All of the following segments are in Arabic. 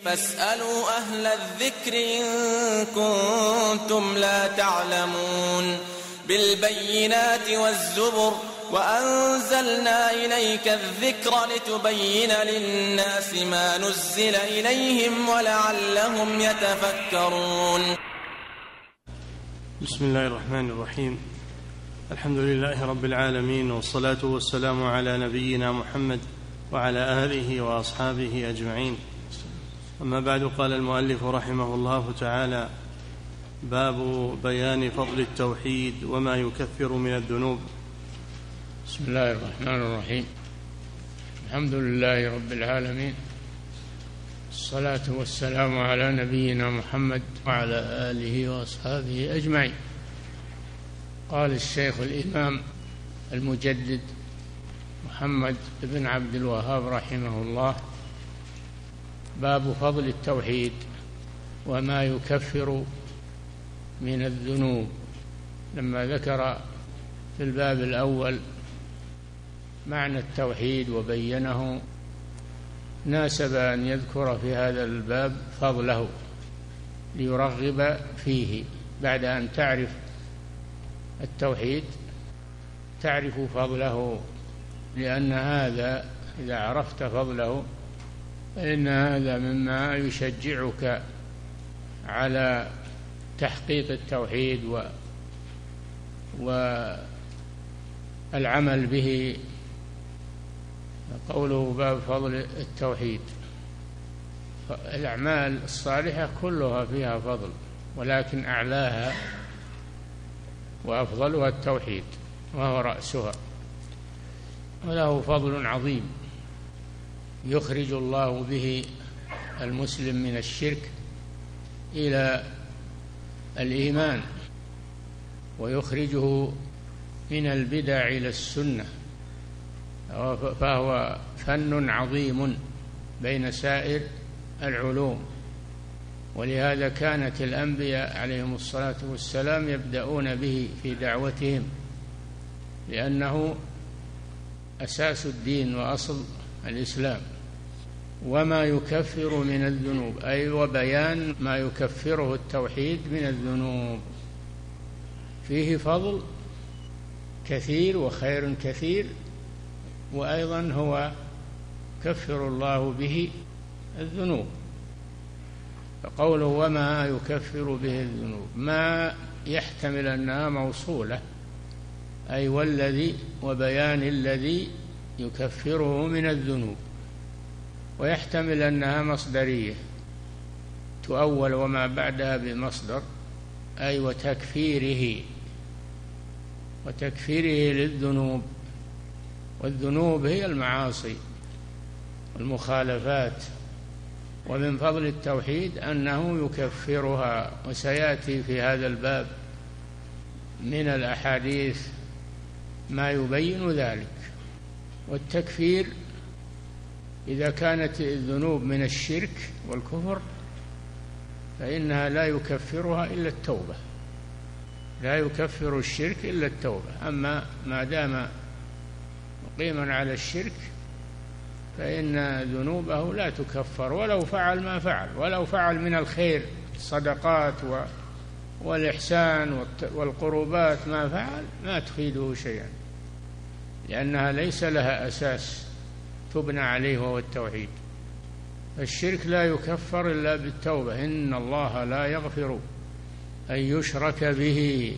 فاسألوا أهل الذكر إن كنتم لا تعلمون بالبينات والزبر وأنزلنا إليك الذكر لتبين للناس ما نزل إليهم ولعلهم يتفكرون. بسم الله الرحمن الرحيم. الحمد لله رب العالمين، والصلاة والسلام على نبينا محمد وعلى آله وأصحابه أجمعين. أما بعد، قال المؤلف رحمه الله تعالى: باب بيان فضل التوحيد وما يكفر من الذنوب. بسم الله الرحمن الرحيم. الحمد لله رب العالمين، الصلاة والسلام على نبينا محمد وعلى آله وأصحابه أجمعين. قال الشيخ الإمام المجدد محمد بن عبد الوهاب رحمه الله: باب فضل التوحيد وما يكفر من الذنوب. لما ذكر في الباب الأول معنى التوحيد وبينه، ناسب أن يذكر في هذا الباب فضله ليرغب فيه. بعد أن تعرف التوحيد تعرف فضله، لأن هذا إذا عرفت فضله فإن هذا مما يشجعك على تحقيق التوحيد والعمل به. قوله باب فضل التوحيد، الأعمال الصالحة كلها فيها فضل، ولكن أعلاها وأفضلها التوحيد وهو رأسها، وله فضل عظيم يخرج الله به المسلم من الشرك إلى الإيمان، ويخرجه من البدع إلى السنة، فهو فن عظيم بين سائر العلوم. ولهذا كانت الأنبياء عليهم الصلاة والسلام يبدأون به في دعوتهم، لأنه أساس الدين وأصل الإسلام. وما يكفر من الذنوب، أي وبيان ما يكفره التوحيد من الذنوب، فيه فضل كثير وخير كثير، وأيضا هو يكفر الله به الذنوب. فقوله وما يكفر به الذنوب ما يحتمل أنها موصولة، أي والذي، وبيان الذي يكفره من الذنوب، ويحتمل أنها مصدرية تؤول وما بعدها بمصدر، أي وتكفيره للذنوب. والذنوب هي المعاصي والمخالفات. ومن فضل التوحيد أنه يكفرها، وسيأتي في هذا الباب من الأحاديث ما يبين ذلك. والتكفير إذا كانت الذنوب من الشرك والكفر فإنها لا يكفرها إلا التوبة، لا يكفر الشرك إلا التوبة. أما ما دام مقيما على الشرك فإن ذنوبه لا تكفر، ولو فعل ما فعل، ولو فعل من الخير الصدقات والإحسان والقربات ما فعل، ما تفيده شيئا، لأنها ليس لها أساس تبنى عليه وهو التوحيد. الشرك لا يكفر إلا بالتوبة. إن الله لا يغفر أن يشرك به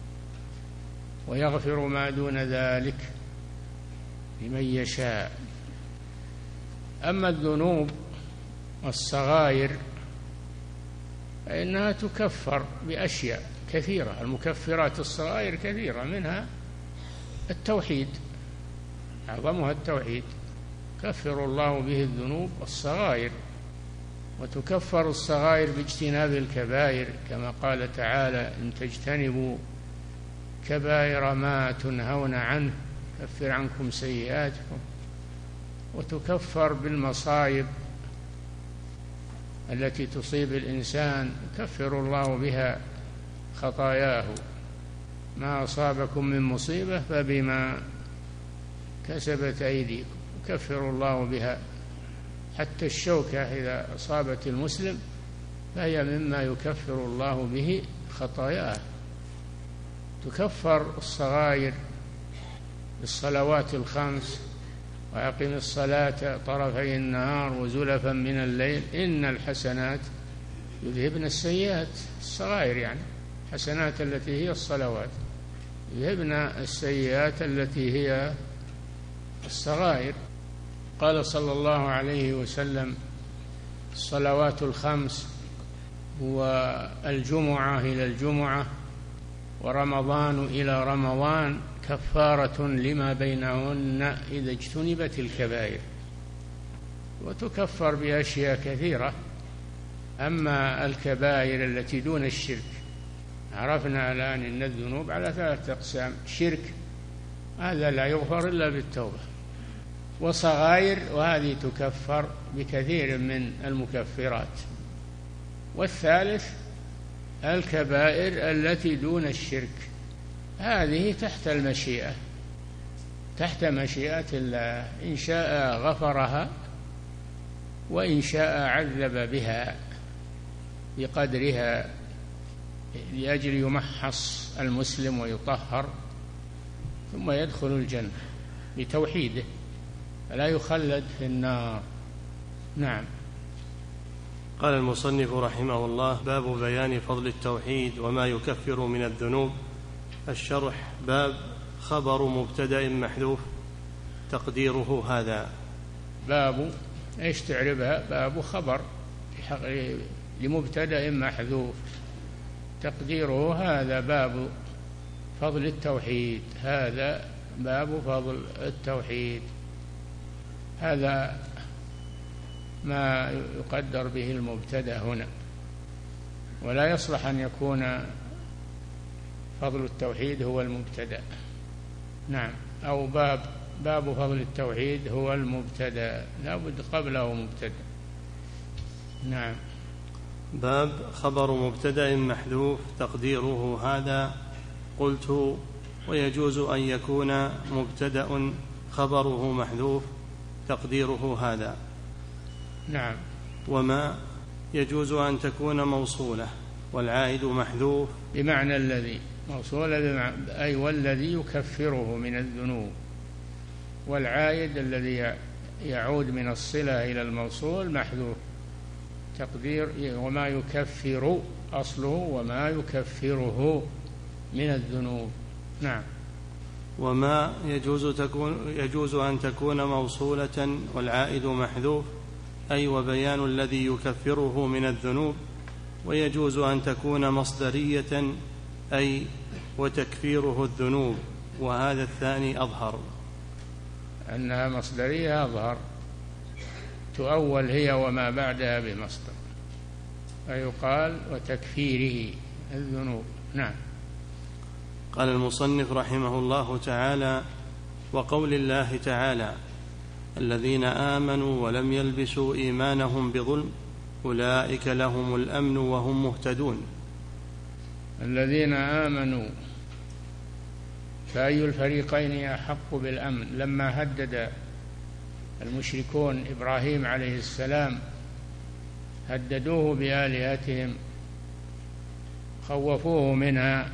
ويغفر ما دون ذلك لمن يشاء. أما الذنوب والصغائر فإنها تكفر بأشياء كثيرة. المكفرات الصغائر كثيرة، منها التوحيد، أعظمها التوحيد، كفر الله به الذنوب والصغائر. وتكفر الصغائر باجتناب الكبائر، كما قال تعالى: إن تجتنبوا كبائر ما تنهون عنه كفر عنكم سيئاتكم. وتكفر بالمصائب التي تصيب الإنسان، يكفر الله بها خطاياه. ما أصابكم من مصيبة فبما كسبت أيديكم، يكفر الله بها حتى الشوكة إذا أصابت المسلم فهي مما يكفر الله به خطاياه. تكفر الصغائر بالصلوات الخمس، وأقم الصلاة طرفي النهار وزلفا من الليل إن الحسنات يذهبن السيئات. الصغائر يعني حسنات التي هي الصلوات، يذهبن السيئات التي هي الصغائر. قال صلى الله عليه وسلم: الصلوات الخمس والجمعة إلى الجمعة ورمضان إلى رمضان كفارة لما بينهن إذا اجتنبت الكبائر. وتكفر بأشياء كثيرة. أما الكبائر التي دون الشرك عرفنا الآن أن الذنوب على 3 أقسام: شرك، هذا لا يغفر إلا بالتوبة، وصغائر، وهذه تكفر بكثير من المكفرات، والثالث الكبائر التي دون الشرك، هذه تحت المشيئة، تحت مشيئة الله، إن شاء غفرها وإن شاء عذب بها بقدرها لأجل يمحص المسلم ويطهر ثم يدخل الجنة بتوحيده فلا يخلد في النار. نعم. قال المصنف رحمه الله: باب بيان فضل التوحيد وما يكفر من الذنوب. الشرح: باب خبر مبتدأ محذوف تقديره هذا. باب ايش تعربها؟ باب خبر لمبتدأ محذوف تقديره هذا باب فضل التوحيد. هذا باب فضل التوحيد، هذا ما يقدر به المبتدأ هنا، ولا يصلح أن يكون فضل التوحيد هو المبتدأ. نعم. أو باب فضل التوحيد هو المبتدأ، لا بد قبله مبتدأ. نعم. باب خبر مبتدأ محذوف تقديره هذا. قلت: ويجوز أن يكون مبتدأ خبره محذوف تقديره هذا. نعم. وما يجوز أن تكون موصولة والعائد محذوف بمعنى الذي، موصولة أي والذي يكفره من الذنوب، والعائد الذي يعود من الصلة إلى الموصول محذوف تقدير وما يكفر، أصله وما يكفره من الذنوب. نعم. وما يجوز أن تكون موصولة والعائد محذوف أي وبيان الذي يكفره من الذنوب. ويجوز أن تكون مصدرية أي وتكفيره الذنوب، وهذا الثاني أظهر. أنها مصدرية أظهر، تؤول هي وما بعدها بمصدر، فيقال وتكفيره الذنوب. نعم. قال المصنف رحمه الله تعالى: وقول الله تعالى: الذين آمنوا ولم يلبسوا إيمانهم بظلم أولئك لهم الأمن وهم مهتدون. الذين آمنوا، فأي الفريقين أحق بالأمن؟ لما هدد المشركون إبراهيم عليه السلام، هددوه بآلهتهم، خوفوه منها،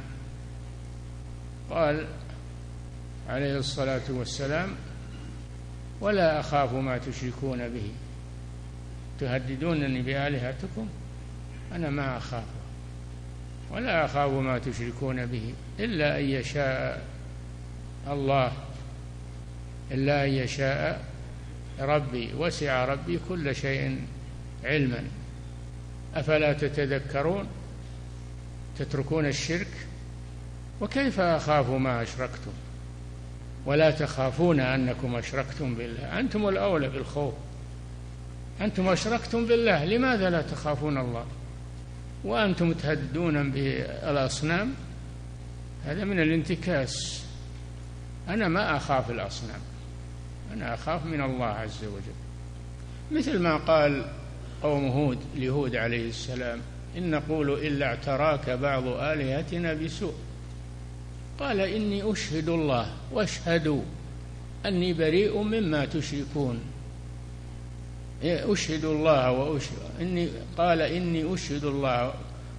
قال عليه الصلاة والسلام: ولا أخاف ما تشركون به، تهددونني بآلهتكم، أنا ما أخاف، ولا أخاف ما تشركون به إلا أن يشاء الله، إلا أن يشاء ربي، وسع ربي كل شيء علما، أفلا تتذكرون؟ تتركون الشرك؟ وكيف أخاف ما أشركتم ولا تخافون أنكم أشركتم بالله؟ أنتم الأولى بالخوف، أنتم أشركتم بالله، لماذا لا تخافون الله وأنتم تهددون بالأصنام؟ هذا من الانتكاس. أنا ما أخاف الأصنام، أنا أخاف من الله عز وجل، مثل ما قال قوم هود لهود عليه السلام: إن نقول إلا اعتراك بعض آلهتنا بسوء، قال إني أشهد الله واشهدوا أني بريء مما تشركون. أشهد الله قال إني أشهد الله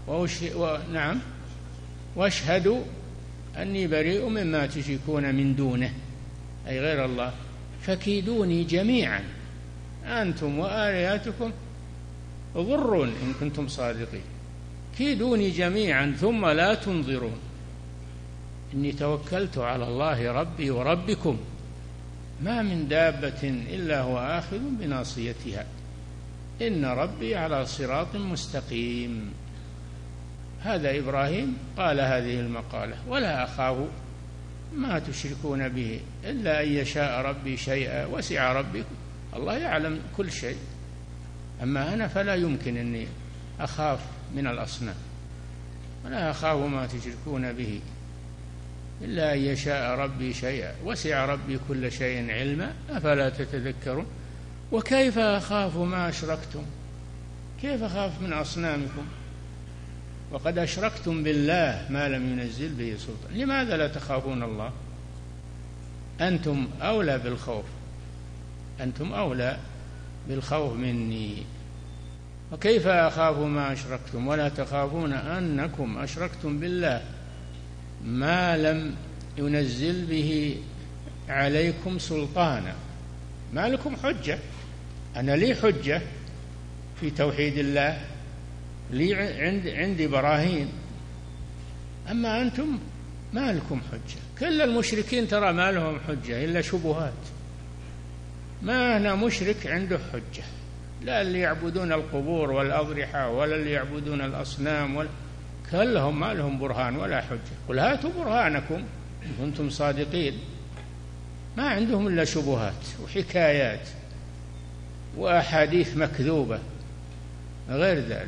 نعم واشهد أني بريء مما تشركون من دونه أي غير الله فكيدوني جميعا أنتم وآلهتكم ضرون إن كنتم صادقين كيدوني جميعا ثم لا تنظرون إني توكلت على الله ربي وربكم ما من دابة إلا هو آخذ بناصيتها إن ربي على صراط مستقيم. هذا إبراهيم قال هذه المقالة ولا أخاف ما تشركون به إلا أن يشاء ربي شيئا وسع ربي الله يعلم كل شيء أما أنا فلا يمكن أني أخاف من الأصنام ولا أخاف ما تشركون به إلا أن يشاء ربي شيئا وسع ربي كل شيء علما أفلا تتذكرون. وكيف أخاف ما أشركتم كيف أخاف من أصنامكم وقد أشركتم بالله ما لم ينزل به سلطان لماذا لا تخافون الله أنتم أولى بالخوف أنتم أولى بالخوف مني. وكيف أخاف ما أشركتم ولا تخافون أنكم أشركتم بالله ما لم ينزل به عليكم سلطانا ما لكم حجة أنا لي حجة في توحيد الله لي عندي براهين أما أنتم ما لكم حجة. كل المشركين ترى ما لهم حجة إلا شبهات ما هنا مشرك عنده حجة لا اللي يعبدون القبور والأضرحة ولا اللي يعبدون الأصنام كلهم ما لهم برهان ولا حجة. قل هاتوا برهانكم إن كنتم صادقين ما عندهم إلا شبهات وحكايات وأحاديث مكذوبة غير ذلك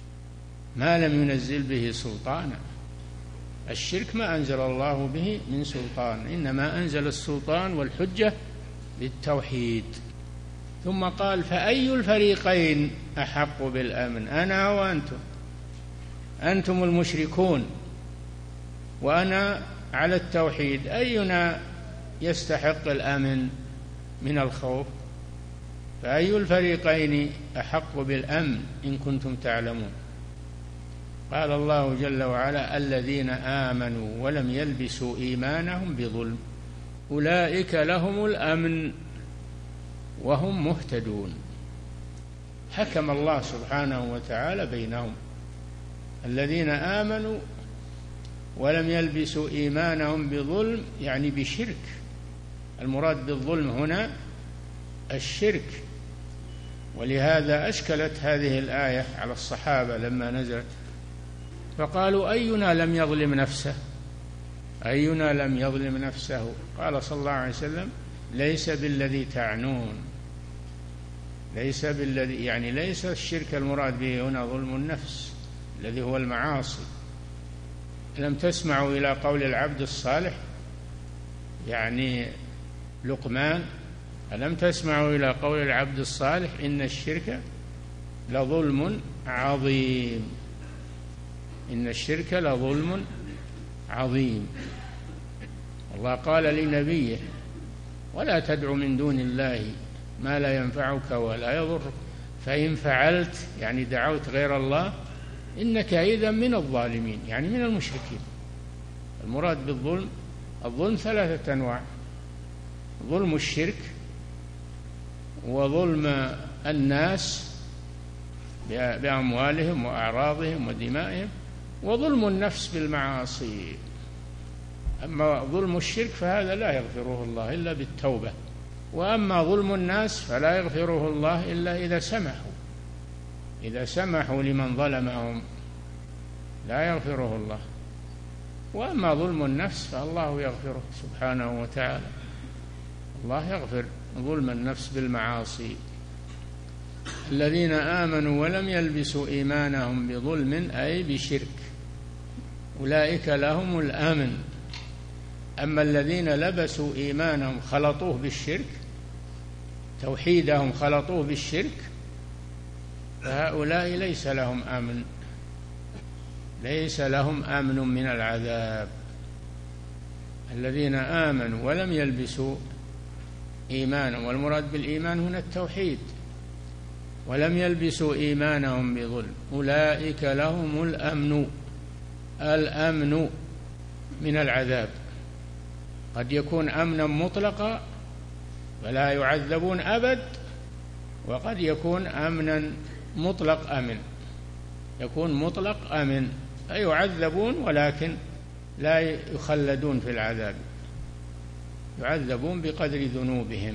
ما لم ينزل به سلطانا. الشرك ما أنزل الله به من سلطان إنما أنزل السلطان والحجة بالتوحيد. ثم قال فأي الفريقين أحق بالأمن أنا وأنتم أنتم المشركون وأنا على التوحيد أينا يستحق الأمن من الخوف فأي الفريقين أحق بالأمن إن كنتم تعلمون. قال الله جل وعلا الذين آمنوا ولم يلبسوا إيمانهم بظلم أولئك لهم الأمن وهم مهتدون. حكم الله سبحانه وتعالى بينهم الذين آمنوا ولم يلبسوا إيمانهم بظلم يعني بشرك. المراد بالظلم هنا الشرك ولهذا أشكلت هذه الآية على الصحابة لما نزلت فقالوا أينا لم يظلم نفسه أينا لم يظلم نفسه قال صلى الله عليه وسلم ليس بالذي تعنون ليس بالذي يعني ليس الشرك المراد به هنا ظلم النفس الذي هو المعاصي. لم تسمعوا إلى قول العبد الصالح يعني لقمان ألم تسمعوا إلى قول العبد الصالح إن الشرك لظلم عظيم إن الشرك لظلم عظيم. الله قال لنبيه ولا تدع من دون الله ما لا ينفعك ولا يضرك فإن فعلت يعني دعوت غير الله إنك إذا من الظالمين يعني من المشركين. المراد بالظلم الظلم ثلاثة أنواع ظلم الشرك وظلم الناس بأموالهم وأعراضهم ودمائهم وظلم النفس بالمعاصي. أما ظلم الشرك فهذا لا يغفره الله إلا بالتوبة وأما ظلم الناس فلا يغفره الله إلا إذا سمحوا لمن ظلمهم لا يغفره الله. وأما ظلم النفس فالله يغفره سبحانه وتعالى الله يغفر ظلم النفس بالمعاصي. الذين آمنوا ولم يلبسوا إيمانهم بظلم أي بشرك أولئك لهم الأمن. أما الذين لبسوا إيمانهم خلطوه بالشرك توحيدهم خلطوه بالشرك فهؤلاء ليس لهم أمن من العذاب. الذين آمنوا ولم يلبسوا إيمانهم والمراد بالإيمان هنا التوحيد ولم يلبسوا إيمانهم بظلم أولئك لهم الأمن من العذاب. قد يكون أمنا مطلقا فلا يعذبون أبد، وقد يكون أمنا مطلق أمن، يكون مطلق أمن أي يعذبون ولكن لا يخلدون في العذاب، يعذبون بقدر ذنوبهم.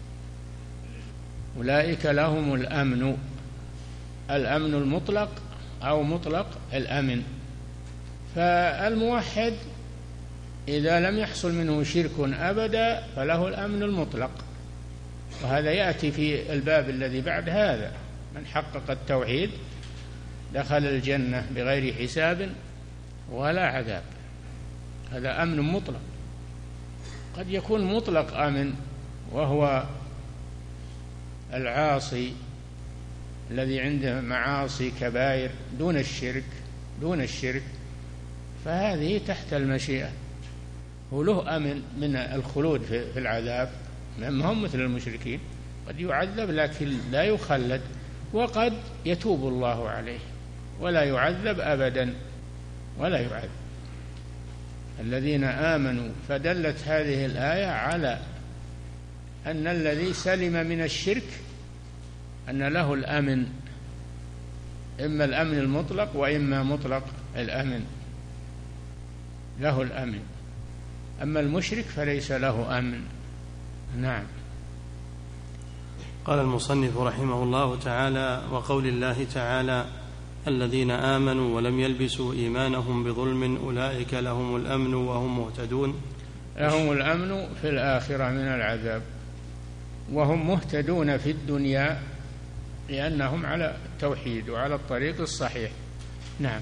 أولئك لهم الأمن المطلق أو مطلق الأمن. فالموحد إذا لم يحصل منه شرك أبدا فله الأمن المطلق، وهذا يأتي في الباب الذي بعد هذا: من حقق التوحيد دخل الجنة بغير حساب ولا عذاب. هذا أمن مطلق. قد يكون مطلق أمن وهو العاصي الذي عنده معاصي كبائر دون الشرك فهذه تحت المشيئة، وله أمن من الخلود في العذاب، ما هم مثل المشركين، قد يعذب لكن لا يخلد، وقد يتوب الله عليه ولا يعذب أبدا ولا يعذب. الذين آمنوا، فدلت هذه الآية على أن الذي سلم من الشرك أن له الأمن، إما الأمن المطلق وإما مطلق الأمن، له الأمن. أما المشرك فليس له أمن. نعم. قال المصنف رحمه الله تعالى: وقول الله تعالى: الذين آمنوا ولم يلبسوا إيمانهم بظلم أولئك لهم الأمن وهم مهتدون. لهم الأمن في الآخرة من العذاب، وهم مهتدون في الدنيا لأنهم على التوحيد وعلى الطريق الصحيح. نعم.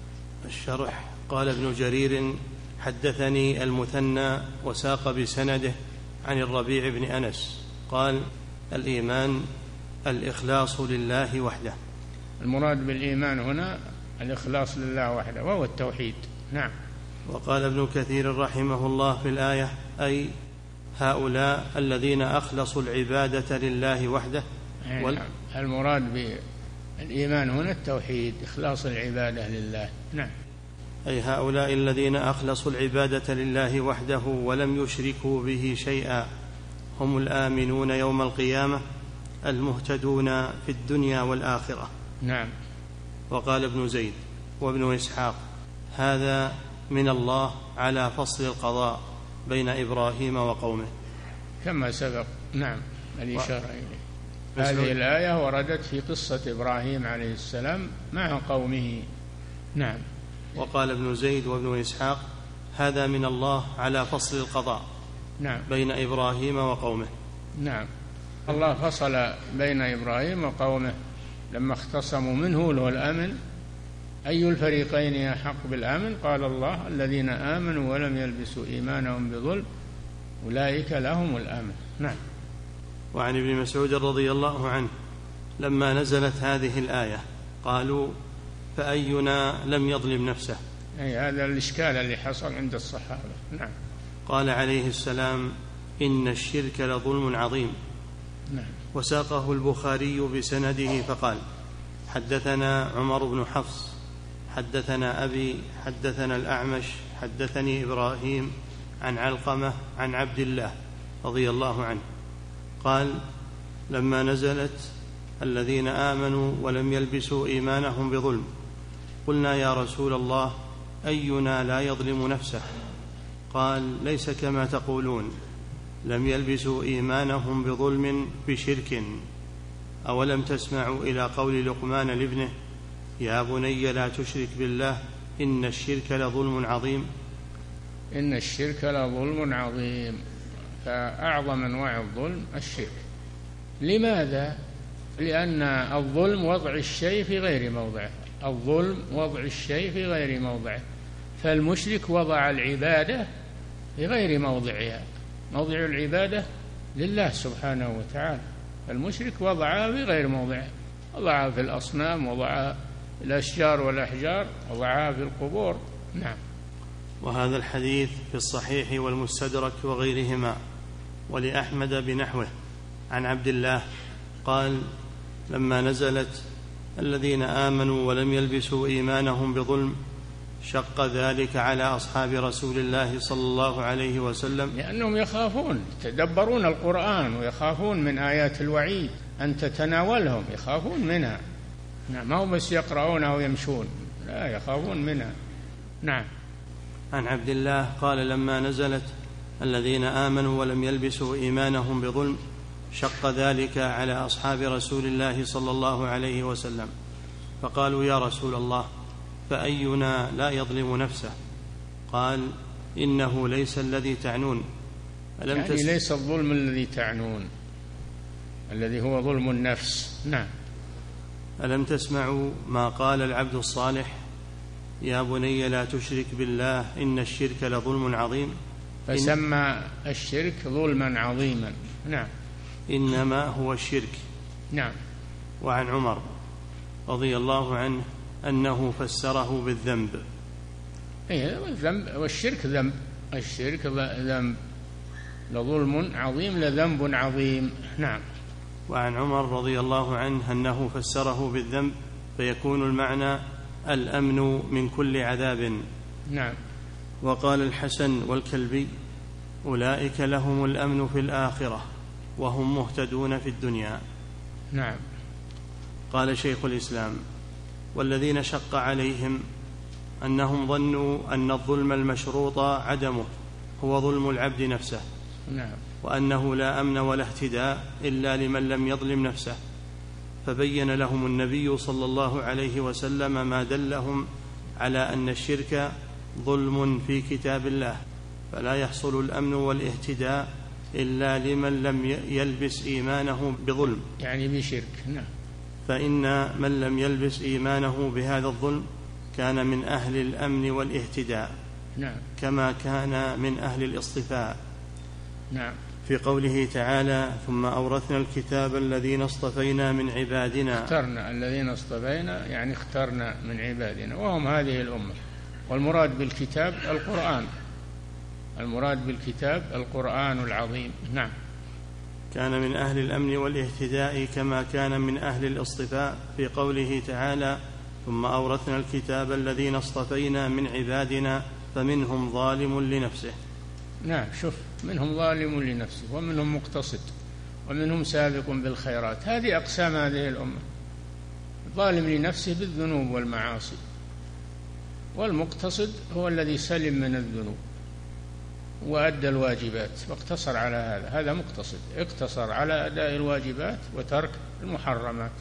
الشرح: قال ابن جرير: حدثني المثنى وساق بسنده عن الربيع بن أنس قال: الإيمان الإخلاص لله وحده. المراد بالإيمان هنا الإخلاص لله وحده وهو التوحيد. نعم. وقال ابن كثير رحمه الله في الآية: أي هؤلاء الذين أخلصوا العبادة لله وحده. المراد بالإيمان هنا التوحيد، إخلاص العبادة لله. نعم. أي هؤلاء الذين أخلصوا العبادة لله وحده ولم يشركوا به شيئا هم الآمنون يوم القيامة المهتدون في الدنيا والآخرة. نعم. وقال ابن زيد وابن إسحاق: هذا من الله على فصل القضاء بين إبراهيم وقومه، كما سبق. نعم. الإشارة إليه. هذه الآية وردت في قصة إبراهيم عليه السلام مع قومه. نعم. وقال ابن زيد وابن إسحاق: هذا من الله على فصل القضاء. نعم. بين إبراهيم وقومه. نعم. الله فصل بين إبراهيم وقومه لما اختصموا منه له الأمن. أي الفريقين يحق بالأمن؟ قال الله: الذين آمنوا ولم يلبسوا إيمانهم بظلم أولئك لهم الأمن. نعم. وعن ابن مسعود رضي الله عنه لما نزلت هذه الآية قالوا: فأينا لم يظلم نفسه؟ أي هذا الإشكال اللي حصل عند الصحابة. نعم. قال عليه السلام: إن الشرك لظلم عظيم. نعم. وساقه البخاري بسنده فقال: حدثنا عمر بن حفص حدثنا أبي حدثنا الأعمش حدثني إبراهيم عن علقمة عن عبد الله رضي الله عنه قال: لما نزلت الذين آمنوا ولم يلبسوا إيمانهم بظلم قلنا: يا رسول الله، أينا لا يظلم نفسه؟ قال: ليس كما تقولون، لم يلبسوا إيمانهم بظلم بشرك. أولم تسمعوا إلى قول لقمان لابنه: يا بني لا تشرك بالله إن الشرك لظلم عظيم. إن الشرك لظلم عظيم، فأعظم أنواع الظلم الشرك. لماذا؟ لأن الظلم وضع الشيء في غير موضعه، الظلم وضع الشيء في غير موضعه، فالمشرك وضع العبادة في غير موضعها. موضع العبادة لله سبحانه وتعالى، المشرك وضعها في غير موضعها، وضعها في الأصنام، وضعها في الأشجار والأحجار، وضعها في القبور. نعم. وهذا الحديث في الصحيح والمستدرك وغيرهما، ولأحمد بنحوه عن عبد الله قال: لما نزلت الذين آمنوا ولم يلبسوا إيمانهم بظلم شق ذلك على أصحاب رسول الله صلى الله عليه وسلم، لأنهم يخافون، يتدبرون القرآن ويخافون من آيات الوعيد أن تتناولهم، يخافون منها. نعم، ما هم بس يقرؤونها ويمشون، لا، يخافون منها. نعم. عن عبد الله قال لما نزلت الذين آمنوا ولم يلبسوا إيمانهم بظلم شق ذلك على أصحاب رسول الله صلى الله عليه وسلم، فقالوا يا رسول الله فأينا لا يظلم نفسه؟ قال إنه ليس الذي تعنون. يعني ليس الظلم الذي تعنون، الذي هو ظلم النفس. نعم. ألم تسمعوا ما قال العبد الصالح يا بني لا تشرك بالله إن الشرك لظلم عظيم، فسمى الشرك ظلما عظيما. نعم. إنما هو الشرك. نعم. وعن عمر رضي الله عنه أنه فسره بالذنب. الذنب والشرك ذنب، الشرك ذنب، لظلم عظيم لذنب عظيم. نعم. وعن عمر رضي الله عنه أنه فسره بالذنب فيكون المعنى الأمن من كل عذاب. نعم. وقال الحسن والكلبي أولئك لهم الأمن في الآخرة وهم مهتدون في الدنيا. نعم. قال شيخ الإسلام والذين شق عليهم أنهم ظنوا أن الظلم المشروط عدمه هو ظلم العبد نفسه. نعم. وأنه لا أمن ولا اهتداء إلا لمن لم يظلم نفسه، فبين لهم النبي صلى الله عليه وسلم ما دلهم على أن الشرك ظلم في كتاب الله، فلا يحصل الأمن والاهتداء إلا لمن لم يلبس إيمانه بظلم، يعني بشرك. نعم. فإن من لم يلبس إيمانه بهذا الظلم كان من أهل الأمن والاهتداء. نعم. كما كان من أهل الاصطفاء. نعم. في قوله تعالى ثم أورثنا الكتاب الذين اصطفينا من عبادنا. اخترنا الذين اصطفينا، يعني اخترنا من عبادنا، وهم هذه الأمة. والمراد بالكتاب القرآن، المراد بالكتاب القرآن العظيم. نعم. كان من أهل الأمن والاهتداء كما كان من أهل الاصطفاء في قوله تعالى ثم أورثنا الكتاب الذين اصطفينا من عبادنا فمنهم ظالم لنفسه. نعم. شوف، منهم ظالم لنفسه ومنهم مقتصد ومنهم سابق بالخيرات. هذه أقسام هذه الأمة: ظالم لنفسه بالذنوب والمعاصي، والمقتصد هو الذي سلم من الذنوب وأدى الواجبات واقتصر على هذا، هذا مقتصد، اقتصر على أداء الواجبات وترك المحرمات.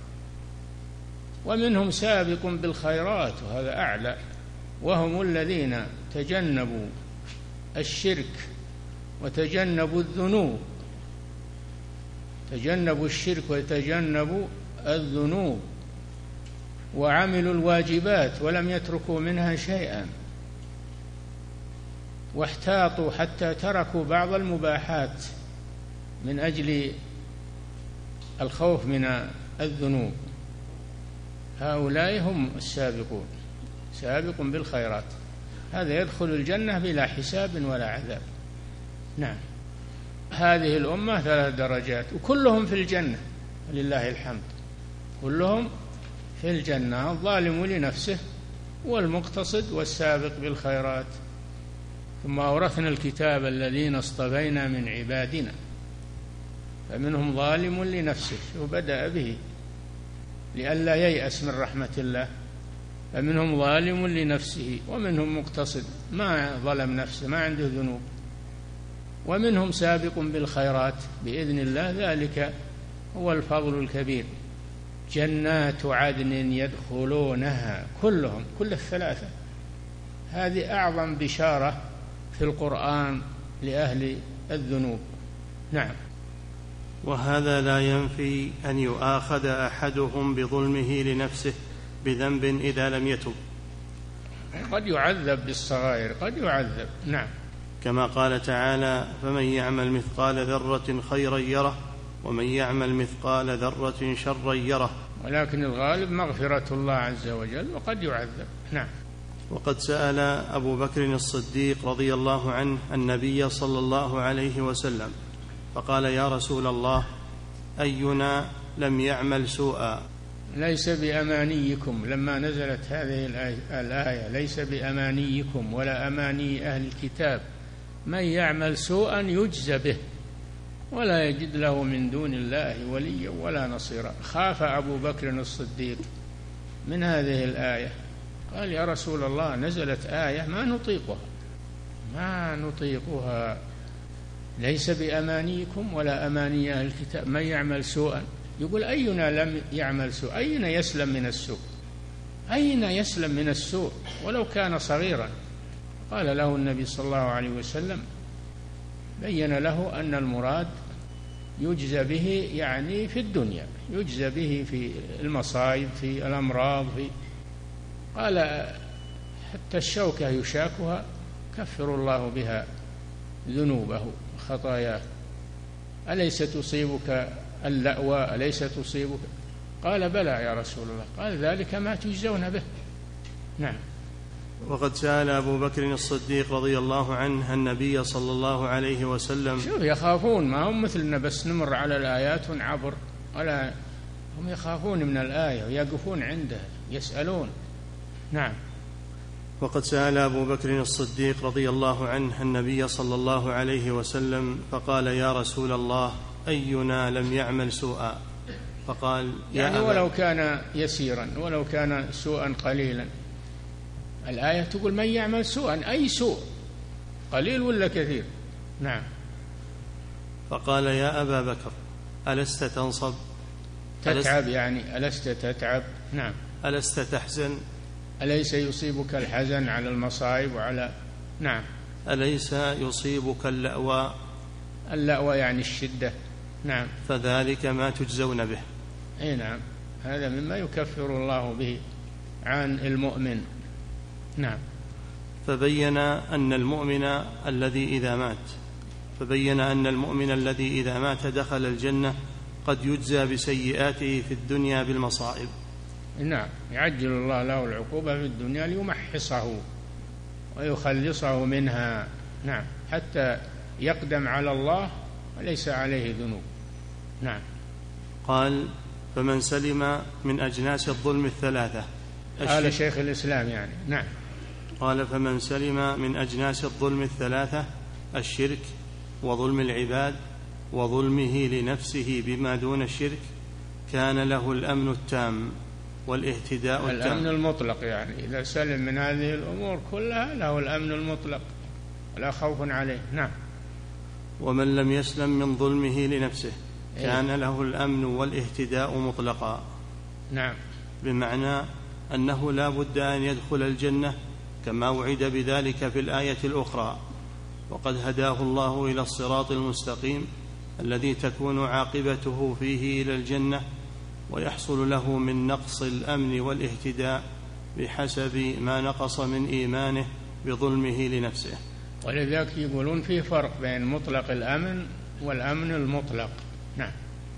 ومنهم سابق بالخيرات، وهذا أعلى، وهم الذين تجنبوا الشرك وتجنبوا الذنوب، تجنبوا الشرك وتجنبوا الذنوب وعملوا الواجبات ولم يتركوا منها شيئا، واحتاطوا حتى تركوا بعض المباحات من أجل الخوف من الذنوب. هؤلاء هم السابقون، سابق بالخيرات، هذا يدخل الجنة بلا حساب ولا عذاب. نعم. هذه الأمة 3 درجات وكلهم في الجنة لله الحمد، كلهم في الجنة، الظالم لنفسه والمقتصد والسابق بالخيرات. ثم أورثنا الكتاب الذين اصطفينا من عبادنا فمنهم ظالم لنفسه، وبدأ به لئلا ييأس من رحمة الله. فمنهم ظالم لنفسه ومنهم مقتصد ما ظلم نفسه، ما عنده ذنوب، ومنهم سابق بالخيرات بإذن الله، ذلك هو الفضل الكبير. جنات عدن يدخلونها كلهم، كل ال3. هذه أعظم بشارة في القرآن لأهل الذنوب. نعم. وهذا لا ينفي أن يؤاخذ أحدهم بظلمه لنفسه بذنب إذا لم يتب، قد يعذب بالصغائر، قد يعذب. نعم. كما قال تعالى فمن يعمل مثقال ذرة خيرا يره ومن يعمل مثقال ذرة شرا يره. ولكن الغالب مغفرة الله عز وجل، وقد يعذب. نعم. وقد سأل أبو بكر الصديق رضي الله عنه النبي صلى الله عليه وسلم فقال يا رسول الله أينا لم يعمل سوءا. ليس بأمانيكم، لما نزلت هذه الآية ليس بأمانيكم ولا أماني أهل الكتاب، من يعمل سوءا يجزى به ولا يجد له من دون الله وليا ولا نصيرا. خاف أبو بكر الصديق من هذه الآية، قال يا رسول الله نزلت آية ما نطيقها، ليس بأمانيكم ولا أماني أهل الكتاب، من يعمل سوءا. يقول أينا لم يعمل سوء؟ أين يسلم من السوء؟ أين يسلم من السوء ولو كان صغيرا؟ قال له النبي صلى الله عليه وسلم، بين له أن المراد يجزى به يعني في الدنيا، يجزى به في المصائب، في الأمراض، قال حتى الشوكة يشاكها كفر الله بها ذنوبه خطاياه. أليس تصيبك اللأوى؟ أليس تصيبك؟ قال بلى يا رسول الله. قال ذلك ما تجزون به. نعم. وقد سأل أبو بكر الصديق رضي الله عنه النبي صلى الله عليه وسلم. شوف يخافون، ما هم مثلنا بس نمر على الآيات ونعبر، ولا هم يخافون من الآية ويقفون عندها يسألون. نعم. وقد سأل أبو بكر الصديق رضي الله عنه النبي صلى الله عليه وسلم فقال يا رسول الله أينا لم يعمل سوءا؟ فقال يعني ولو كان يسيرا، ولو كان سوءا قليلا. الآية تقول من يعمل سوءا، أي سوء قليل ولا كثير. نعم. فقال يا أبا بكر ألست تنصب؟ تتعب يعني ألست تتعب؟ نعم. ألست تحزن؟ أليس يصيبك الحزن على المصائب وعلى نعم. أليس يصيبك اللأوى؟ اللأوى يعني الشدة. نعم. فذلك ما تجزون به. أي نعم، هذا مما يكفر الله به عن المؤمن. نعم. فبين أن المؤمن الذي إذا مات دخل الجنة قد يجزى بسيئاته في الدنيا بالمصائب. نعم، يعجل الله له العقوبة في الدنيا ليمحصه ويخلصه منها. نعم، حتى يقدم على الله وليس عليه ذنوب. نعم. قال فمن سلم من أجناس الظلم الثلاثة. قال شيخ الإسلام يعني. نعم. قال فمن سلم من أجناس الظلم الثلاثة: الشرك وظلم العباد وظلمه لنفسه بما دون الشرك، كان له الأمن التام والاهتداء التام. الأمن المطلق، يعني إذا سلم من هذه الأمور كلها له الأمن المطلق ولا خوف عليه. نعم. ومن لم يسلم من ظلمه لنفسه كان له الأمن والاهتداء مطلقا. نعم. بمعنى أنه لا بد أن يدخل الجنة كما وعد بذلك في الآية الأخرى: وقد هداه الله إلى الصراط المستقيم الذي تكون عاقبته فيه إلى الجنة، ويحصل له من نقص الأمن والاهتداء بحسب ما نقص من إيمانه بظلمه لنفسه. ولذلك يقولون فيه فرق بين مطلق الأمن والأمن المطلق. نعم.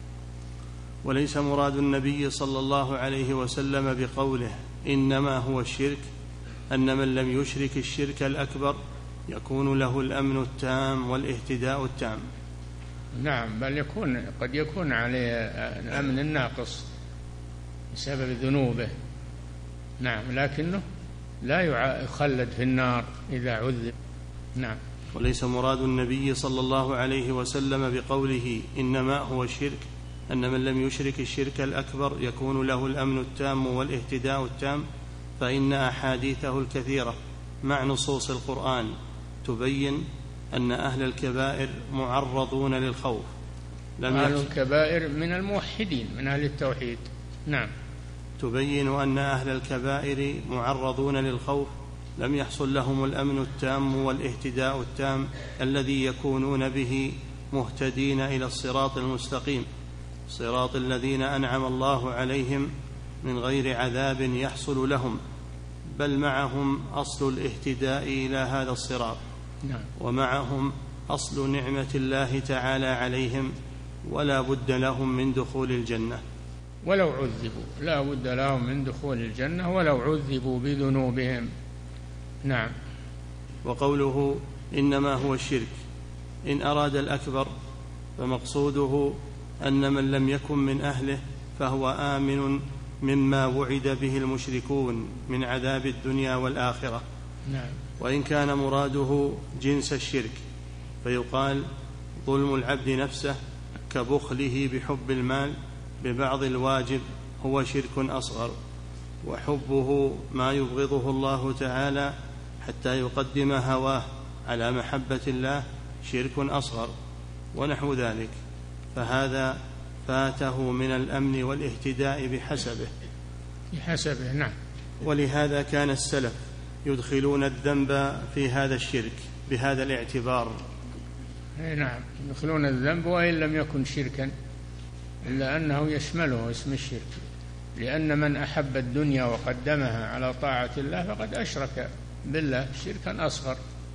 وليس مراد النبي صلى الله عليه وسلم بقوله إنما هو الشرك أن من لم يشرك الشرك الأكبر يكون له الأمن التام والاهتداء التام. نعم، بل قد يكون عليه الأمن الناقص بسبب ذنوبه. نعم، لكنه لا يخلد في النار إذا عذب. نعم. وليس مراد النبي صلى الله عليه وسلم بقوله إنما هو الشرك أن من لم يشرك الشرك الأكبر يكون له الأمن التام والاهتداء التام، فإن أحاديثه الكثيرة مع نصوص القرآن تبين أن أهل الكبائر معرضون للخوف. أهل الكبائر من الموحدين من أهل التوحيد. نعم. تبين أن أهل الكبائر معرضون للخوف لم يحصل لهم الأمن التام والاهتداء التام الذي يكونون به مهتدين إلى الصراط المستقيم، صراط الذين أنعم الله عليهم من غير عذاب يحصل لهم، بل معهم أصل الاهتداء إلى هذا الصراط. نعم. ومعهم أصل نعمة الله تعالى عليهم، ولا بد لهم من دخول الجنة ولو عذبوا، لا بد لهم من دخول الجنة ولو عذبوا بذنوبهم. نعم. وقوله إنما هو الشرك إن أراد الأكبر فمقصوده أن من لم يكن من أهله فهو آمن مما وعد به المشركون من عذاب الدنيا والآخرة. نعم. وإن كان مراده جنس الشرك فيقال ظلم العبد نفسه كبخله بحب المال ببعض الواجب هو شرك أصغر، وحبه ما يبغضه الله تعالى حتى يقدم هواه على محبة الله شرك أصغر، ونحو ذلك، فهذا فاته من الأمن والاهتداء بحسبه. نعم. ولهذا كان السلف يدخلون الذنب في هذا الشرك بهذا الاعتبار. نعم، يدخلون الذنب وإن لم يكن شركا، إلا أنه يشمله اسم الشرك، لأن من أحب الدنيا وقدمها على طاعة الله فقد أشرك بالله شركا أصغر.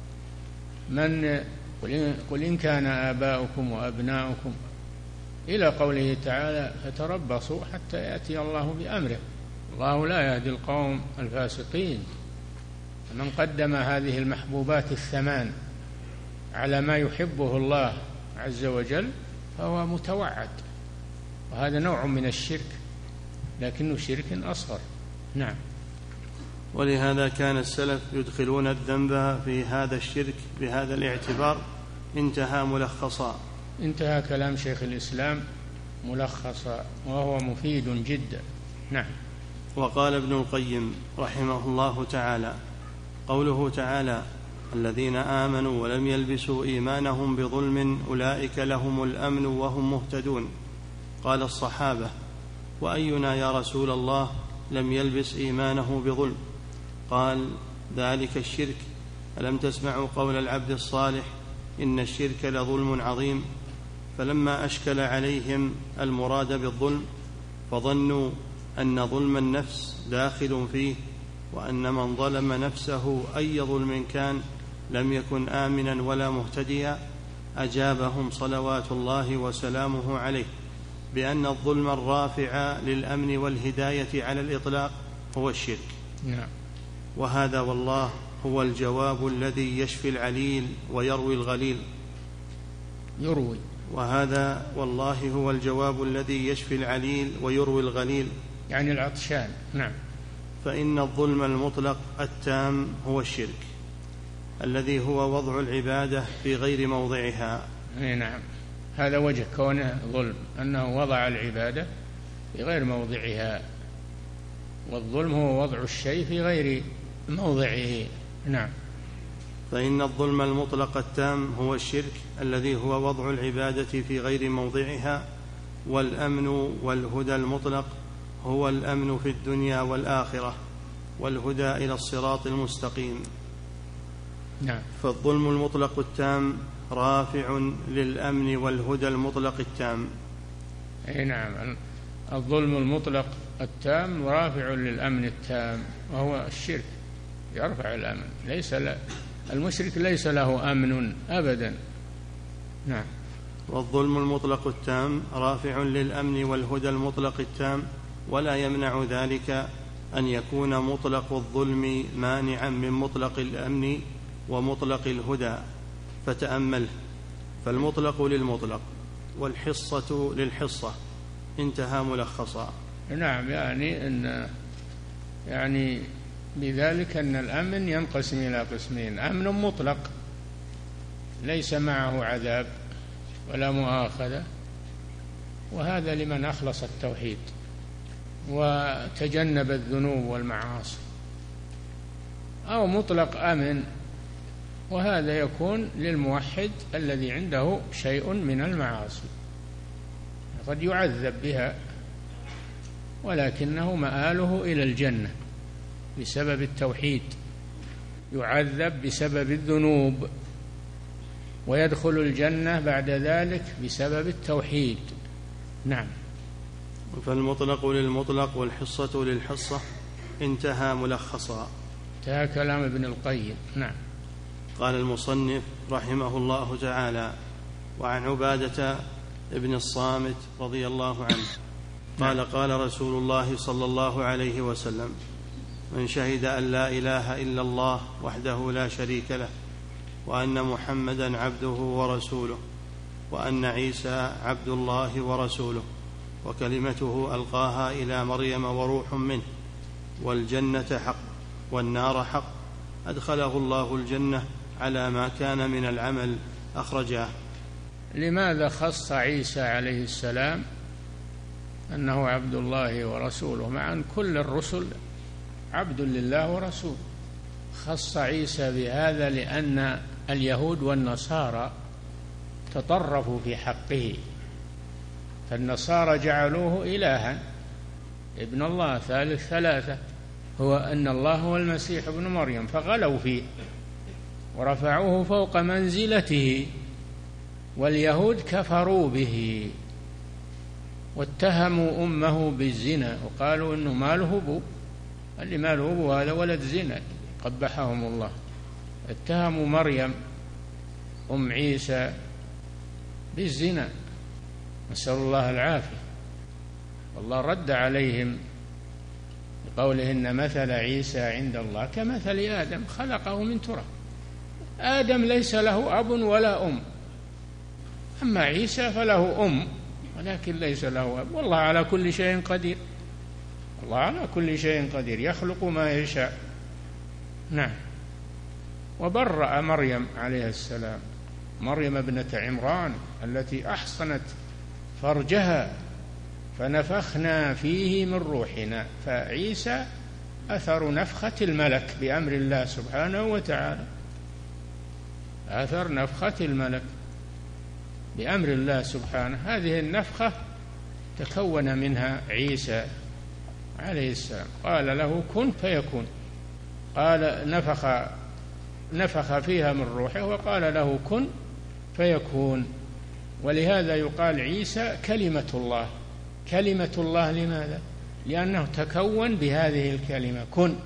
قل إن كان آباؤكم وأبناؤكم إلى قوله تعالى فتربصوا حتى يأتي الله بأمره، الله لا يهدي القوم الفاسقين. من قدم هذه المحبوبات الثمان على ما يحبه الله عز وجل فهو متوعد، وهذا نوع من الشرك لكنه شرك أصغر. نعم. ولهذا كان السلف يدخلون الذنب في هذا الشرك بهذا الاعتبار. انتهى ملخصا. انتهى كلام شيخ الإسلام ملخصا، وهو مفيد جدا. نعم. وقال ابن القيم رحمه الله تعالى: قوله تعالى: الذين آمنوا ولم يلبسوا إيمانهم بظلم أولئك لهم الأمن وهم مهتدون. قال الصحابة: وأينا يا رسول الله لم يلبس إيمانه بظلم؟ قال: ذلك الشرك. ألم تسمعوا قول العبد الصالح: إن الشرك لظلم عظيم؟ فلما أشكل عليهم المراد بالظلم فظنوا أن ظلم النفس داخل فيه، وأن من ظلم نفسه أي ظلم كان لم يكن آمنا ولا مهتديا، أجابهم صلوات الله وسلامه عليه بأن الظلم الرافع للأمن والهداية على الإطلاق هو الشرك. نعم. وهذا والله هو الجواب الذي يشفي العليل ويروي الغليل. وهذا والله هو الجواب الذي يشفي العليل ويروي الغليل، يعني العطشان. نعم. فإن الظلم المطلق التام هو الشرك الذي هو وضع العبادة في غير موضعها. نعم، هذا وجه كونه ظلم، أنه وضع العبادة في غير موضعها، والظلم هو وضع الشيء في غير موضعه. نعم. فإن الظلم المطلق التام هو الشرك الذي هو وضع العبادة في غير موضعها، والأمن والهدى المطلق هو الأمن في الدنيا والآخرة والهدى إلى الصراط المستقيم. نعم. فالظلم المطلق التام رافع للأمن والهدى المطلق التام. نعم، الظلم المطلق التام رافع للأمن التام، وهو الشرك يرفع الأمن. المشرك ليس له أمن أبدا. نعم. والظلم المطلق التام رافع للأمن والهدى المطلق التام، ولا يمنع ذلك أن يكون مطلق الظلم مانعا من مطلق الأمن ومطلق الهدى. فتأمله: فالمطلق للمطلق والحصة للحصة. انتهى ملخصا. نعم، يعني بذلك أن الأمن ينقسم إلى قسمين: أمن مطلق ليس معه عذاب ولا مؤاخذة، وهذا لمن أخلص التوحيد وتجنب الذنوب والمعاصي. أو مطلق أمن، وهذا يكون للموحد الذي عنده شيء من المعاصي، قد يعذب بها ولكنه مآله إلى الجنة بسبب التوحيد، يعذب بسبب الذنوب ويدخل الجنة بعد ذلك بسبب التوحيد. نعم. فالمطلق للمطلق والحصة للحصة. انتهى ملخصا. انتهى كلام ابن القيم. نعم. قال المصنف رحمه الله تعالى: وعن عبادة ابن الصامت رضي الله عنه قال: قال رسول الله صلى الله عليه وسلم: من شهد أن لا إله إلا الله وحده لا شريك له وأن محمدا عبده ورسوله وأن عيسى عبد الله ورسوله وكلمته ألقاها إلى مريم وروح منه، والجنة حق والنار حق، أدخله الله الجنة على ما كان من العمل أخرجاه. لماذا خص عيسى عليه السلام أنه عبد الله ورسوله مع أن كل الرسل عبد لله ورسوله؟ خص عيسى بهذا لأن اليهود والنصارى تطرفوا في حقه، فالنصارى جعلوه إلها ابن الله ثالث ثلاثة، هو أن الله هو المسيح ابن مريم، فغلوا فيه ورفعوه فوق منزلته، واليهود كفروا به واتهموا أمه بالزنا وقالوا إنه ماله أبو، اللي ماله أبو هذا ولد زنا، قبحهم الله. اتهموا مريم أم عيسى بالزنا، نسأل الله العافية، والله رد عليهم بقوله إن مثل عيسى عند الله كمثل آدم خلقه من تراب. آدم ليس له أب ولا أم، أما عيسى فله أم ولكن ليس له أب، والله على كل شيء قدير، الله على كل شيء قدير، يخلق ما يشاء. نعم. وبرأ مريم عليه السلام، مريم ابنة عمران التي أحصنت فرجها فنفخنا فيه من روحنا، فعيسى أثر نفخة الملك بأمر الله سبحانه وتعالى، أثر نفخة الملك بأمر الله سبحانه. هذه النفخة تكون منها عيسى عليه السلام، قال له كن فيكون، قال نفخ فيها من روحه وقال له كن فيكون. ولهذا يقال عيسى كلمة الله. كلمة الله لماذا؟ لأنه تكون بهذه الكلمة كن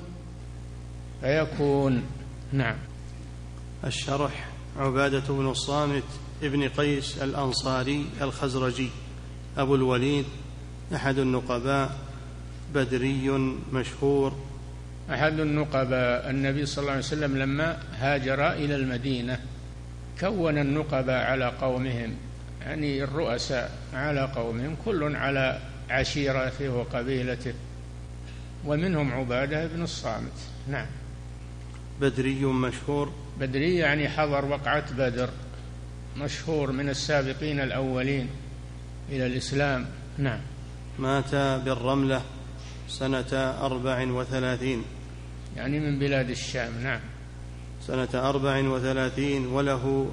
فيكون. نعم. الشرح: عبادة بن الصامت ابن قيس الأنصاري الخزرجي أبو الوليد، أحد النقباء، بدري مشهور، أحد النقباء. النبي صلى الله عليه وسلم لما هاجر إلى المدينة كون النقباء على قومهم، يعني الرؤساء على قومهم، كل على عشيرته وقبيلته، ومنهم عبادة بن الصامت. نعم. بدري مشهور، بدري يعني حضر وقعة بدر، مشهور من السابقين الأولين إلى الإسلام. نعم. مات بالرملة سنة 34، يعني من بلاد الشام. نعم. سنة 34 وله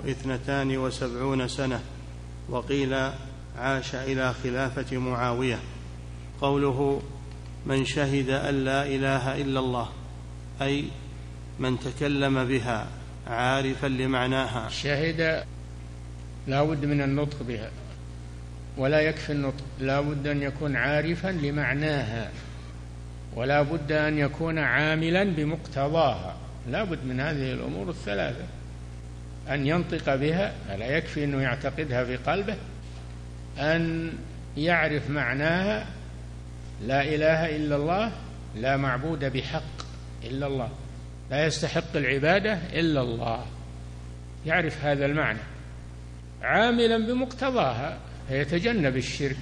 72 سنة، وقيل عاش إلى خلافة معاوية. قوله من شهد أن لا إله إلا الله، أي من تكلم بها عارفا لمعناها. شهد لا بد من النطق بها، ولا يكفي النطق، لا بد أن يكون عارفا لمعناها، ولا بد أن يكون عاملا بمقتضاها، لا بد من هذه الأمور الثلاثة، أن ينطق بها، لا يكفي أنه يعتقدها في قلبه، أن يعرف معناها، لا إله إلا الله، لا معبود بحق إلا الله، لا يستحق العبادة إلا الله، يعرف هذا المعنى، عاملا بمقتضاها، فيتجنب الشرك،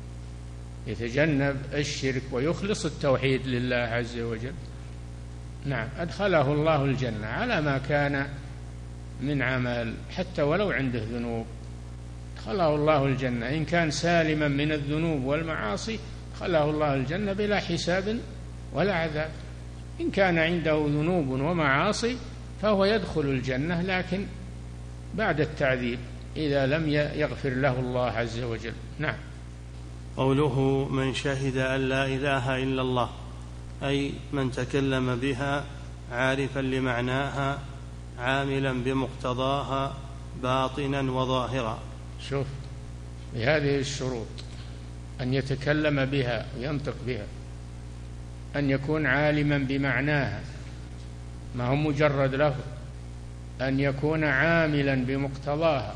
يتجنب الشرك ويخلص التوحيد لله عز وجل. نعم. أدخله الله الجنة على ما كان من عمل، حتى ولو عنده ذنوب أدخله الله الجنة، إن كان سالما من الذنوب والمعاصي أدخله الله الجنة بلا حساب ولا عذاب، إن كان عنده ذنوب ومعاصي فهو يدخل الجنة لكن بعد التعذيب إذا لم يغفر له الله عز وجل. نعم. قوله من شهد أن لا إله إلا الله، أي من تكلم بها عارفا لمعناها عاملا بمقتضاها باطنا وظاهرا. شوف بهذه الشروط: أن يتكلم بها وينطق بها، أن يكون عالما بمعناها ما هو مجرد لفظ، أن يكون عاملا بمقتضاها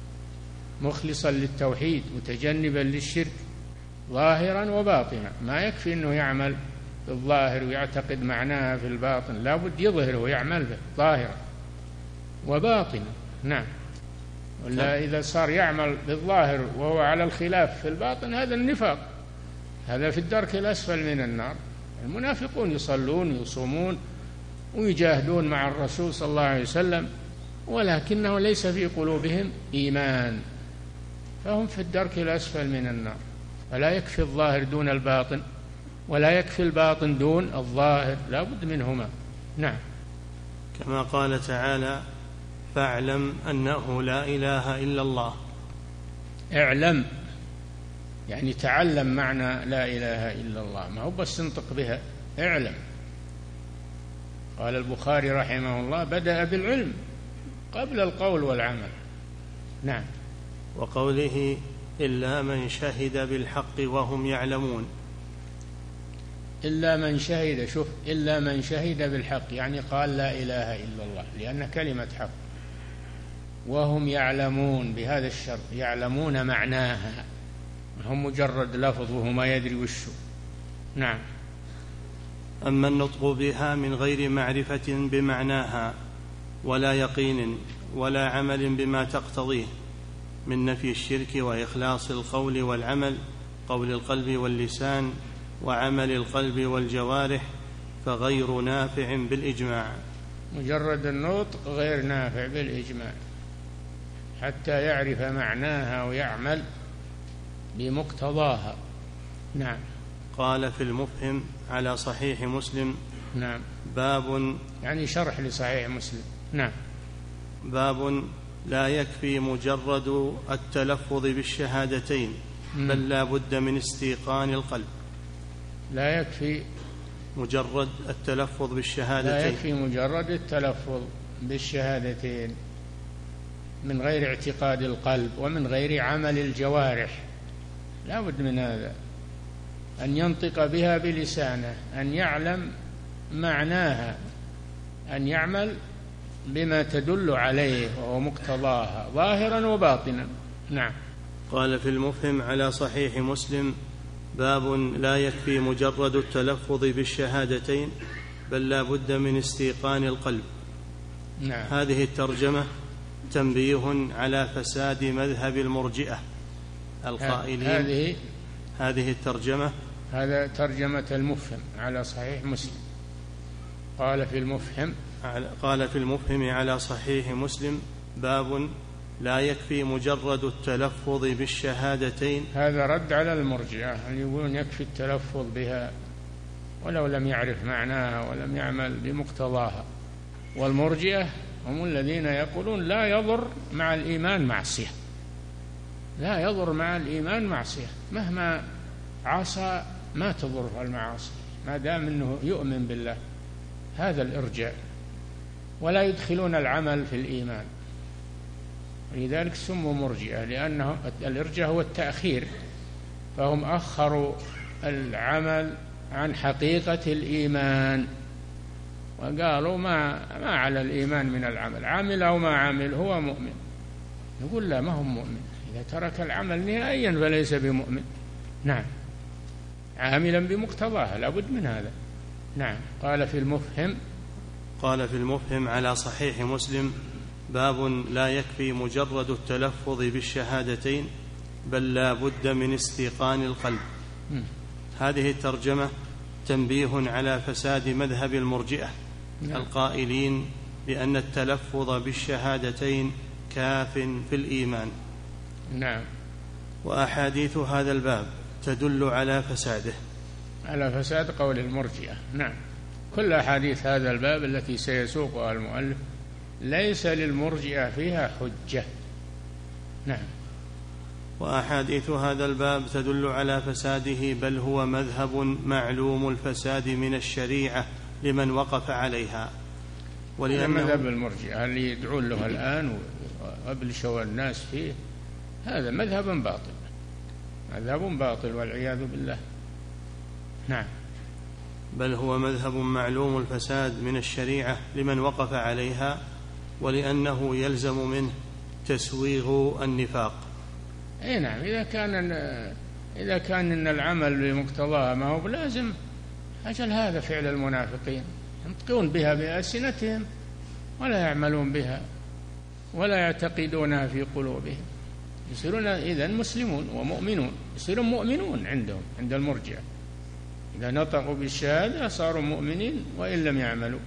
مخلصا للتوحيد متجنبا للشرك ظاهرا وباطنا، ما يكفي أنه يعمل في الظاهر ويعتقد معناها في الباطن، لا بد يظهر ويعمل به ظاهرا وباطنا. نعم. ولا إذا صار يعمل بالظاهر وهو على الخلاف في الباطن هذا النفاق، هذا في الدرك الأسفل من النار. المنافقون يصلون يصومون ويجاهدون مع الرسول صلى الله عليه وسلم ولكنه ليس في قلوبهم إيمان، فهم في الدرك الأسفل من النار. فلا يكفي الظاهر دون الباطن ولا يكفي الباطن دون الظاهر، لا بد منهما. نعم. كما قال تعالى: فاعلم أنه لا إله إلا الله. اعلم يعني تعلم معنى لا إله إلا الله، ما هو بس انطق بها، اعلم. قال البخاري رحمه الله: بدأ بالعلم قبل القول والعمل. نعم. وقوله: إلا من شهد بالحق وهم يعلمون. إلا من شهد، شوف، إلا من شهد بالحق يعني قال لا إله إلا الله لأن كلمة حق، وهم يعلمون بهذا الشرط، يعلمون معناها، هم مجرد لفظ وهو ما يدري وشه. نعم. أما النطق بها من غير معرفة بمعناها ولا يقين ولا عمل بما تقتضيه من نفي الشرك وإخلاص القول والعمل، قول القلب واللسان وعمل القلب والجوارح، فغير نافع بالإجماع. مجرد النطق غير نافع بالإجماع حتى يعرف معناها ويعمل بمقتضاها. نعم. قال في المفهم على صحيح مسلم. نعم. باب يعني شرح لصحيح مسلم. نعم. باب لا يكفي مجرد التلفظ بالشهادتين بل لا بد من استيقان القلب. لا يكفي مجرد التلفظ بالشهادتين، لا يكفي مجرد التلفظ بالشهادتين من غير اعتقاد القلب ومن غير عمل الجوارح، لا بد من هذا، أن ينطق بها بلسانه، أن يعلم معناها، أن يعمل بما تدل عليه وهو مقتضاها ظاهرا وباطنا. نعم. قال في المفهم على صحيح مسلم: باب لا يكفي مجرد التلفظ بالشهادتين بل لا بد من استيقان القلب. نعم. هذه الترجمة تنبيه على فساد مذهب المرجئة القائلين. هذه الترجمة، هذا ترجمة المفهم على صحيح مسلم. قال في المفهم على صحيح مسلم: باب لا يكفي مجرد التلفظ بالشهادتين. هذا رد على المرجئة اللي يقولون يكفي التلفظ بها ولو لم يعرف معناها ولم يعمل بمقتضاها. والمرجئة هم الذين يقولون لا يضر مع الإيمان معصية، لا يضر مع الإيمان معصية، مهما عصى ما تضر المعاصي ما دام أنه يؤمن بالله. هذا الإرجاء، ولا يدخلون العمل في الإيمان، ولذلك سموا مرجئة، لأنه الإرجاء هو التأخير، فهم أخروا العمل عن حقيقة الإيمان وقالوا ما على الإيمان من العمل، عمل أو ما عمل هو مؤمن. نقول لا، ما هو مؤمن، إذا ترك العمل نهائيا فليس بمؤمن. نعم. عاملا بمقتضاها، لا بد من هذا. نعم. قال في المفهم على صحيح مسلم: باب لا يكفي مجرد التلفظ بالشهادتين بل لا بد من استيقان القلب. هذه الترجمة تنبيه على فساد مذهب المرجئة القائلين بأن التلفظ بالشهادتين كاف في الإيمان. نعم. وأحاديث هذا الباب تدل على فساده، على فساد قول المرجئة. نعم. كل أحاديث هذا الباب التي سيسوقها المؤلف ليس للمرجئة فيها حجة. نعم. وأحاديث هذا الباب تدل على فساده، بل هو مذهب معلوم الفساد من الشريعة لمن وقف عليها. ولأن مذهب المرجئة اللي يدعون له الآن وأبلشوا الناس فيه هذا مذهب باطل، مذهب باطل والعياذ بالله. نعم. بل هو مذهب معلوم الفساد من الشريعة لمن وقف عليها، ولأنه يلزم منه تسويغ النفاق. أي نعم. إذا كان إن العمل بمقتضاها ما هو لازم، أجل هذا فعل المنافقين، ينطقون بها بألسنتهم ولا يعملون بها. ولا يعتقدونها في قلوبهم، يصيرون إذن مسلمون ومؤمنون، يصيرون مؤمنون عندهم عند المرجئة، إذا نطقوا بالشهادة صاروا مؤمنين وإن لم يعملوا.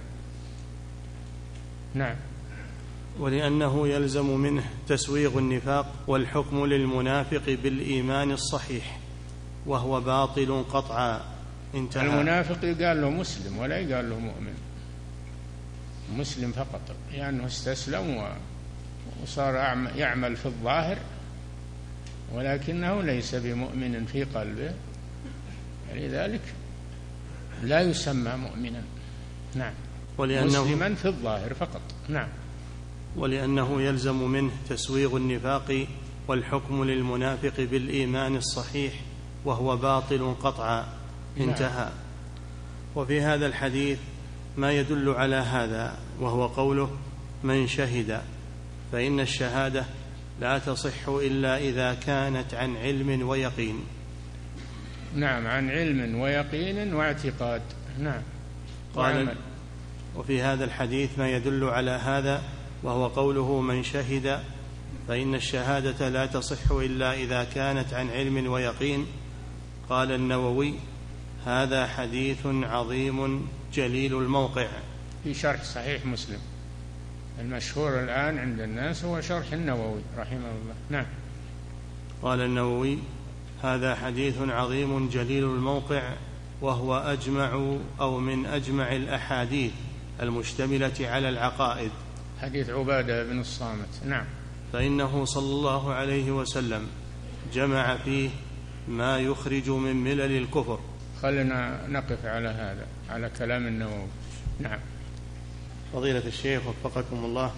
نعم. ولأنه يلزم منه تسويغ النفاق والحكم للمنافق بالإيمان الصحيح وهو باطل قطعا. انتهى. المنافق يقال له مسلم ولا يقال له مؤمن، مسلم فقط، لأنه يعني استسلم وصار يعمل في الظاهر ولكنه ليس بمؤمن في قلبه، لذلك لا يسمى مؤمنا. نعم. مسلما في الظاهر فقط. نعم. ولأنه يلزم منه تسويغ النفاق والحكم للمنافق بالإيمان الصحيح وهو باطل قطعا. انتهى. وفي هذا الحديث ما يدل على هذا، وهو قوله من شهد، فإن الشهادة لا تصح إلا إذا كانت عن علم ويقين. نعم، عن علم ويقين واعتقاد. نعم. قال وفي هذا الحديث ما يدل على هذا، وهو قوله من شهد، فإن الشهادة لا تصح إلا إذا كانت عن علم ويقين. قال النووي هذا حديث عظيم جليل الموقع. في شرح صحيح مسلم المشهور الآن عند الناس هو شرح النووي رحمه الله. نعم. قال النووي هذا حديث عظيم جليل الموقع، وهو أجمع أو من أجمع الأحاديث المشتملة على العقائد. حديث عبادة بن الصامت. نعم. فإنه صلى الله عليه وسلم جمع فيه ما يخرج من ملل الكفر. خلنا نقف على هذا، على كلام النووي. نعم. فضيلة الشيخ وفقكم الله،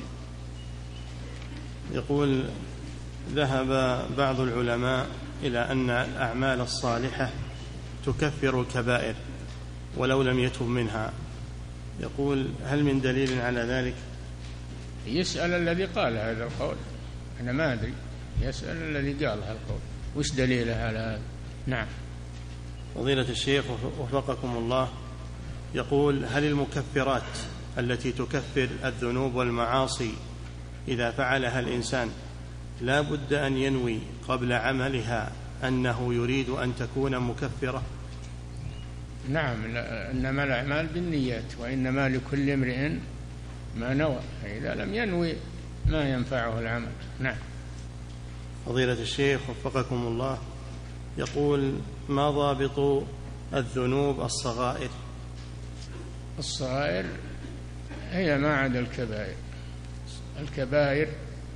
يقول ذهب بعض العلماء إلى أن الأعمال الصالحة تكفر الكبائر ولو لم يتب منها، يقول هل من دليل على ذلك؟ يسأل الذي قال هذا القول، أنا ما أدري، يسأل الذي قال هذا القول وش دليله على هذا. نعم. فضيلة الشيخ وفقكم الله، يقول هل المكفرات التي تكفر الذنوب والمعاصي إذا فعلها الإنسان لا بد أن ينوي قبل عملها أنه يريد أن تكون مكفرة؟ نعم، إنما الأعمال بالنيات وإنما لكل امرئ ما نوى، فإذا لم ينوي ما ينفعه العمل. نعم. فضيلة الشيخ وفقكم الله، يقول ما ضابط الذنوب الصغائر؟ الصغائر هي ما عدا الكبائر. الكبائر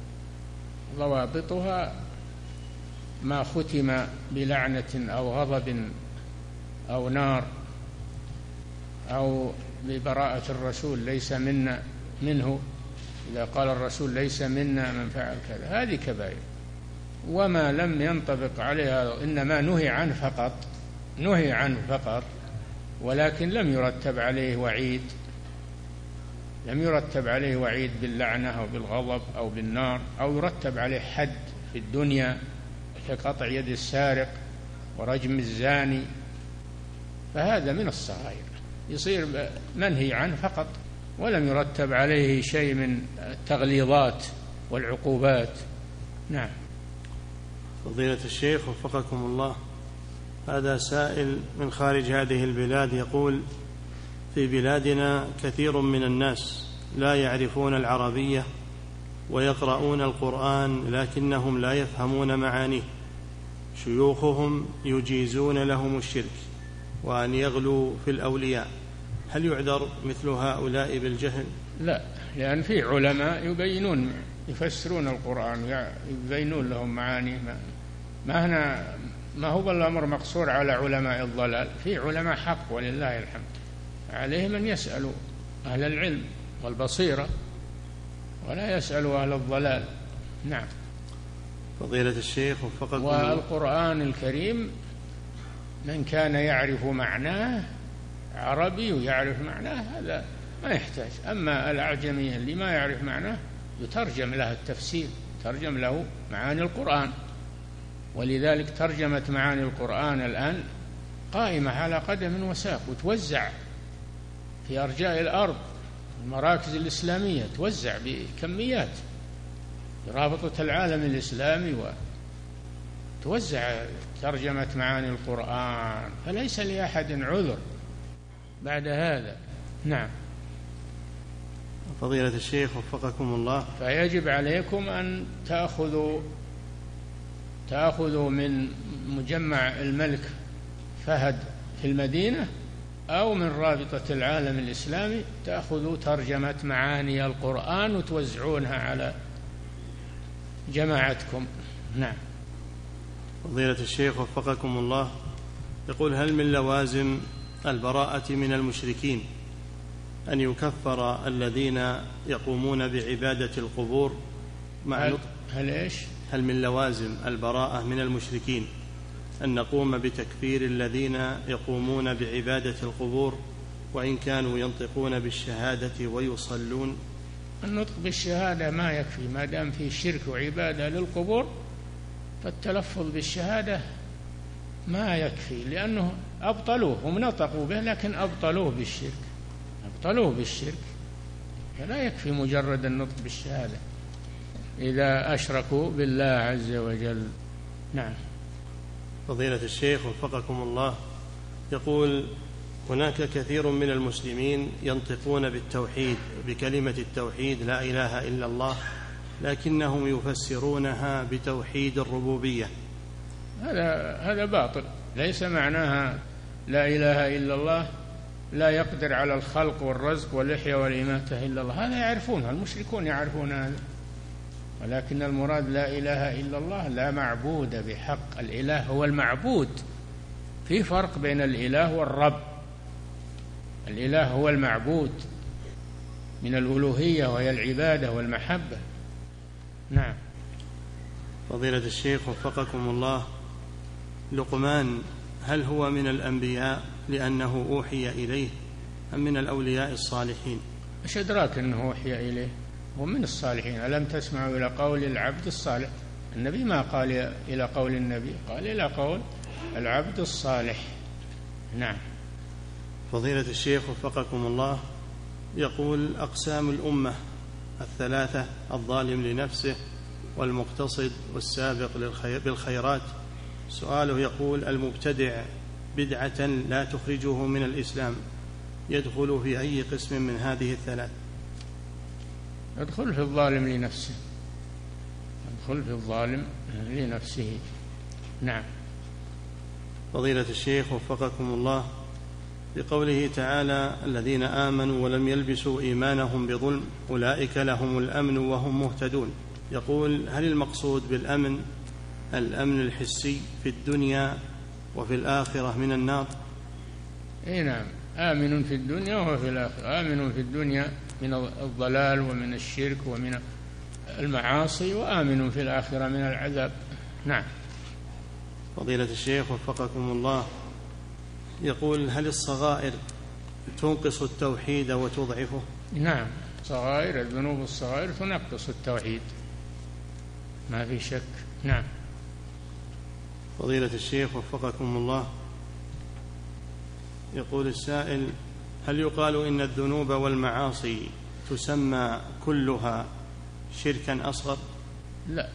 ضوابطها ما ختم بلعنة أو غضب أو نار أو ببراءة الرسول ليس منا منه، إذا قال الرسول ليس منا من فعل كذا، هذه كبائر. وما لم ينطبق عليها إنما نهي عنه فقط ولكن لم يرتب عليه وعيد، لم يرتب عليه وعيد باللعنة أو بالغضب أو بالنار، أو يرتب عليه حد في الدنيا كقطع يد السارق ورجم الزاني، فهذا من الصغائر يصير منهي عنه فقط ولم يرتب عليه شيء من التغليظات والعقوبات. نعم. فضيلة الشيخ وفقكم الله، هذا سائل من خارج هذه البلاد يقول في بلادنا كثير من الناس لا يعرفون العربية ويقرؤون القرآن لكنهم لا يفهمون معانيه، شيوخهم يجيزون لهم الشرك وأن يغلوا في الأولياء، هل يعذر مثل هؤلاء بالجهل؟ لا، لأن في علماء يبينون يفسرون القرآن يبينون لهم معانيه، ما هو الأمر مقصور على علماء الضلال، في علماء حق ولله الحمد، عليهم أن يسألوا أهل العلم والبصيرة ولا يسألوا أهل الضلال. نعم. فضيلة الشيخ وفقكم. والقرآن الكريم من كان يعرف معناه، عربي يعرف معناه، هذا ما يحتاج. أما الأعجمي اللي ما يعرف معناه يترجم له التفسير، ترجم له معاني القرآن، ولذلك ترجمة معاني القرآن الآن قائمة على قدم وساق وتوزع في أرجاء الأرض، المراكز الإسلامية توزع بكميات، رابطة العالم الإسلامي وتوزع ترجمة معاني القرآن، فليس لأحد عذر بعد هذا. نعم. فضيلة الشيخ وفقكم الله، فيجب عليكم أن تأخذوا من مجمع الملك فهد في المدينة أو من رابطة العالم الإسلامي تأخذوا ترجمة معاني القرآن وتوزعونها على جماعتكم. نعم. فضيلة الشيخ وفقكم الله، يقول: هل من لوازم البراءة من المشركين أن يكفر الذين يقومون بعبادة القبور مع هل من لوازم البراءة من المشركين أن نقوم بتكفير الذين يقومون بعبادة القبور وإن كانوا ينطقون بالشهادة ويصلون؟ النطق بالشهادة ما يكفي، ما دام في شرك وعبادة للقبور فالتلفظ بالشهادة ما يكفي، لأنه أبطلوه، هم نطقوا به لكن أبطلوه بالشرك، فلا يكفي مجرد النطق بالشهادة إذا أشركوا بالله عز وجل. نعم. فضيلة الشيخ وفقكم الله، يقول: هناك كثير من المسلمين ينطقون بالتوحيد بكلمة التوحيد لا إله إلا الله، لكنهم يفسرونها بتوحيد الربوبية. هذا باطل، ليس معناها لا إله إلا الله لا يقدر على الخلق والرزق والإحياء والإماتة إلا الله، هذا يعرفونها، المشركون يعرفون هذا، ولكن المراد لا إله إلا الله لا معبود بحق، الإله هو المعبود، في فرق بين الإله والرب. الإله هو المعبود من الألوهية وهي العبادة والمحبة. نعم. فضيلة الشيخ وفقكم الله، لقمان هل هو من الأنبياء لأنه أوحي إليه أم من الأولياء الصالحين؟ إيش أدراك أنه أوحي إليه؟ هو من الصالحين. ألم تسمعوا إلى قول العبد الصالح؟ النبي ما قال إلى قول النبي، قال إلى قول العبد الصالح. نعم. فضيلة الشيخ وفقكم الله، يقول: أقسام الأمة الثلاثة: الظالم لنفسه والمقتصد والسابق بالخيرات. سؤاله يقول: المبتدع بدعة لا تخرجه من الإسلام يدخل في أي قسم من هذه الثلاث؟ يدخل في الظالم لنفسه، يدخل في الظالم لنفسه. نعم. فضيلة الشيخ وفقكم الله، بقوله تعالى: الذين آمنوا ولم يلبسوا إيمانهم بظلم أولئك لهم الأمن وهم مهتدون. يقول: هل المقصود بالأمن الأمن الحسي في الدنيا وفي الآخرة من النار؟ نعم، آمن في الدنيا وفي الآخرة. آمن في الدنيا من الضلال ومن الشرك ومن المعاصي، وآمن في الآخرة من العذاب. نعم. فضيلة الشيخ وفقكم الله، يقول: هل الصغائر تنقص التوحيد وتضعفه؟ نعم، صغائر الذنوب الصغائر تنقص التوحيد، ما في شك. نعم. فضيلة الشيخ وفقكم الله، يقول السائل: هل يقال إن الذنوب والمعاصي تسمى كلها شركا أصغر؟ لا،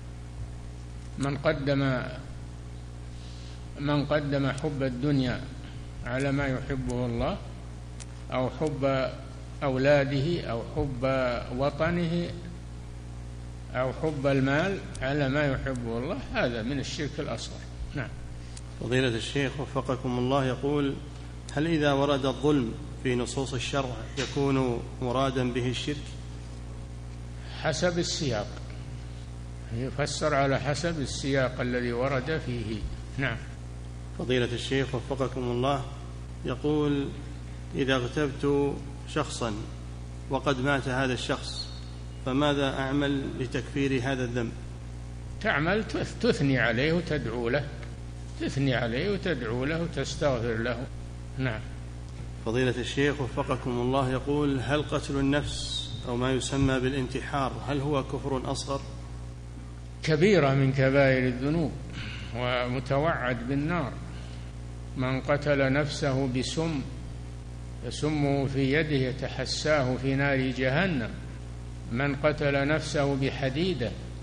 من قدم حب الدنيا على ما يحبه الله، أو حب أولاده، أو حب وطنه، أو حب المال على ما يحبه الله، هذا من الشرك الأصغر. نعم. فضيلة الشيخ وفقكم الله، يقول: هل إذا ورد الظلم في نصوص الشرع يكون مرادا به الشرك؟ حسب السياق، يفسر على حسب السياق الذي ورد فيه. نعم. فضيلة الشيخ وفقكم الله، يقول: إذا اغتبت شخصا وقد مات هذا الشخص فماذا أعمل لتكفير هذا الذنب؟ تعمل تثني عليه وتدعو له، تثني عليه وتدعو له وتستغفر له. نعم. فضيلة الشيخ وفقكم الله، يقول: هل قتل النفس أو ما يسمى بالانتحار هل هو كفر أصغر؟ كبيرة من كبائر الذنوب ومتوعد بالنار. من قتل نفسه بسم يسمه في يده يتحساه في نار جهنم. من قتل نفسه بحديدة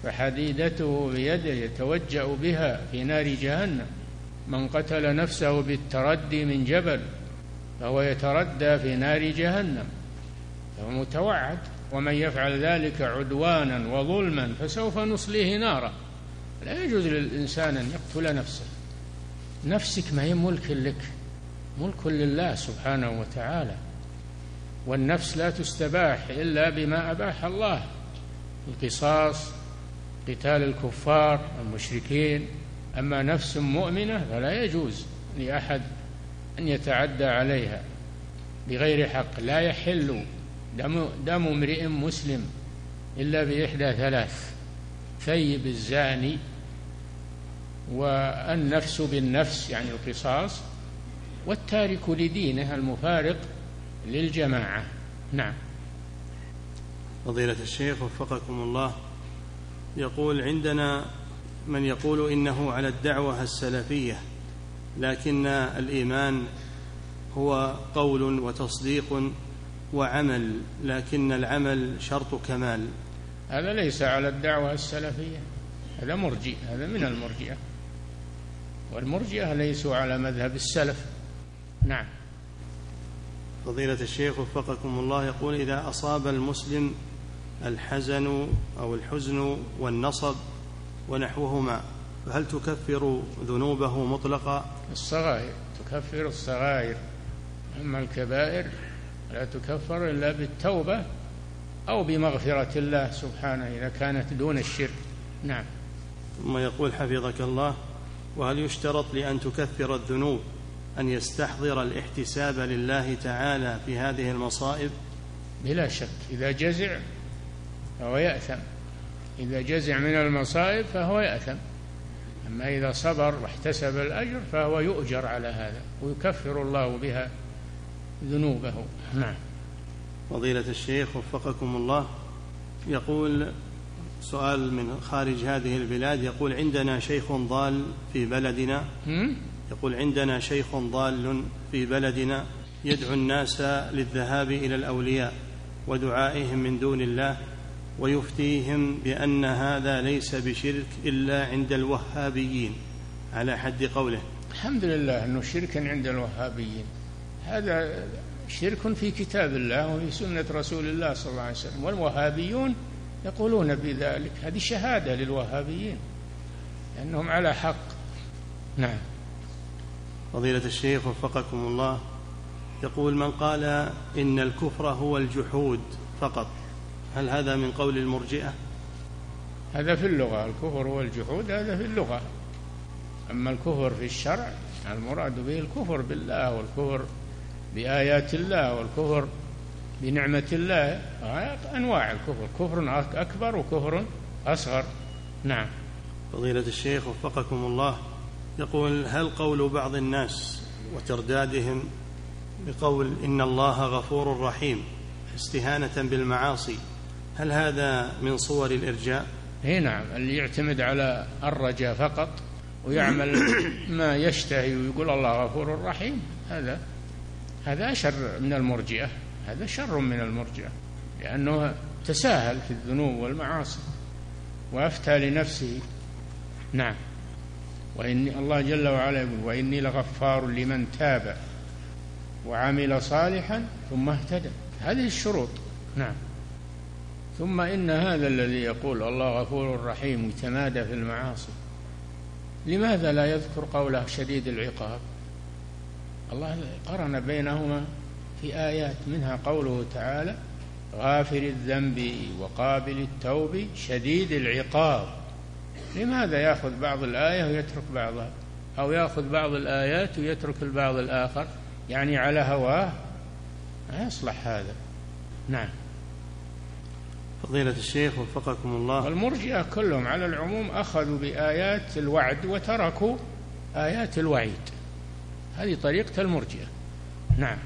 فحديدته بيده يتوجأ بها في نار جهنم. من قتل نفسه بالتردي من جبل فهو يتردى في نار جهنم، فهو متوعد. ومن يفعل ذلك عدوانا وظلما فسوف نصليه نارا. لا يجوز للإنسان أن يقتل نفسه. نفسك ما هي ملك لك، ملك لله سبحانه وتعالى، والنفس لا تستباح إلا بما أباح الله: القصاص، قتال الكفار المشركين. أما نفس مؤمنة فلا يجوز لأحد أن يتعدى عليها بغير حق. لا يحل دم امرئ مسلم إلا بإحدى ثلاث: ثيب الزاني، والنفس بالنفس يعني القصاص، والتارك لدينه المفارق للجماعة. نعم. فضيلة الشيخ وفقكم الله، يقول: عندنا من يقول إنه على الدعوة السلفية، لكن الإيمان هو قول وتصديق وعمل، لكن العمل شرط كمال. هذا ليس على الدعوة السلفية، هذا مرجئ، هذا من المرجئة، والمرجئة ليسوا على مذهب السلف. نعم. فضيلة الشيخ وفقكم الله، يقول: إذا أصاب المسلم الحزن أو الحزن والنصب ونحوهما فهل تكفر ذنوبه مطلقا؟ الصغائر تكفر الصغائر، أما الكبائر لا تكفر إلا بالتوبة أو بمغفرة الله سبحانه إذا كانت دون الشرك. نعم. ثم يقول حفظك الله: وهل يشترط لأن تكفر الذنوب أن يستحضر الاحتساب لله تعالى في هذه المصائب؟ بلا شك، إذا جزع فهو يأثم، إذا جزع من المصائب فهو يأثم. أما إذا صبر واحتسب الأجر فهو يؤجر على هذا ويكفر الله بها ذنوبه. نعم. فضيلة الشيخ وفقكم الله، يقول سؤال من خارج هذه البلاد، يقول: عندنا شيخ ضال في بلدنا، يقول: عندنا شيخ ضال في بلدنا يدعو الناس للذهاب إلى الأولياء ودعائهم من دون الله، ويفتيهم بأن هذا ليس بشرك إلا عند الوهابيين على حد قوله. الحمد لله أنه شرك عند الوهابيين، هذا شرك في كتاب الله وفي سنة رسول الله صلى الله عليه وسلم، والوهابيون يقولون بذلك. هذه شهادة للوهابيين لأنهم على حق. نعم. فضيلة الشيخ وفقكم الله، يقول: من قال إن الكفر هو الجحود فقط، هل هذا من قول المرجئة؟ هذا في اللغة، الكفر هو الجحود، هذا في اللغة. أما الكفر في الشرع المراد به الكفر بالله والكفر بآيات الله والكفر بنعمة الله. أنواع الكفر، كفر أكبر وكفر أصغر. نعم. فضيلة الشيخ وفقكم الله، يقول: هل قول بعض الناس وتردادهم بقول إن الله غفور رحيم استهانة بالمعاصي، هل هذا من صور الإرجاء؟ نعم. اللي يعتمد على الرجاء فقط ويعمل ما يشتهي ويقول الله غفور رحيم، هذا شر من المرجئة، هذا شر من المرجئة، لأنه تساهل في الذنوب والمعاصي وأفتى لنفسه. نعم. وإني الله جل وعلا يقول: وإني لغفار لمن تاب وعمل صالحا ثم اهتدى. هذه الشروط. نعم. ثم إن هذا الذي يقول الله غفور رحيم يتمادى في المعاصي، لماذا لا يذكر قوله شديد العقاب؟ الله قرن بينهما في آيات، منها قوله تعالى: غافر الذنب وقابل التوب شديد العقاب. لماذا يأخذ بعض الآية ويترك بعضها، أو يأخذ بعض الآيات ويترك البعض الآخر، يعني على هواه؟ لا يصلح هذا. نعم. فضيلة الشيخ وفقكم الله، والمرجئة كلهم على العموم أخذوا بآيات الوعد وتركوا آيات الوعيد، هذه طريقة المرجئة. نعم.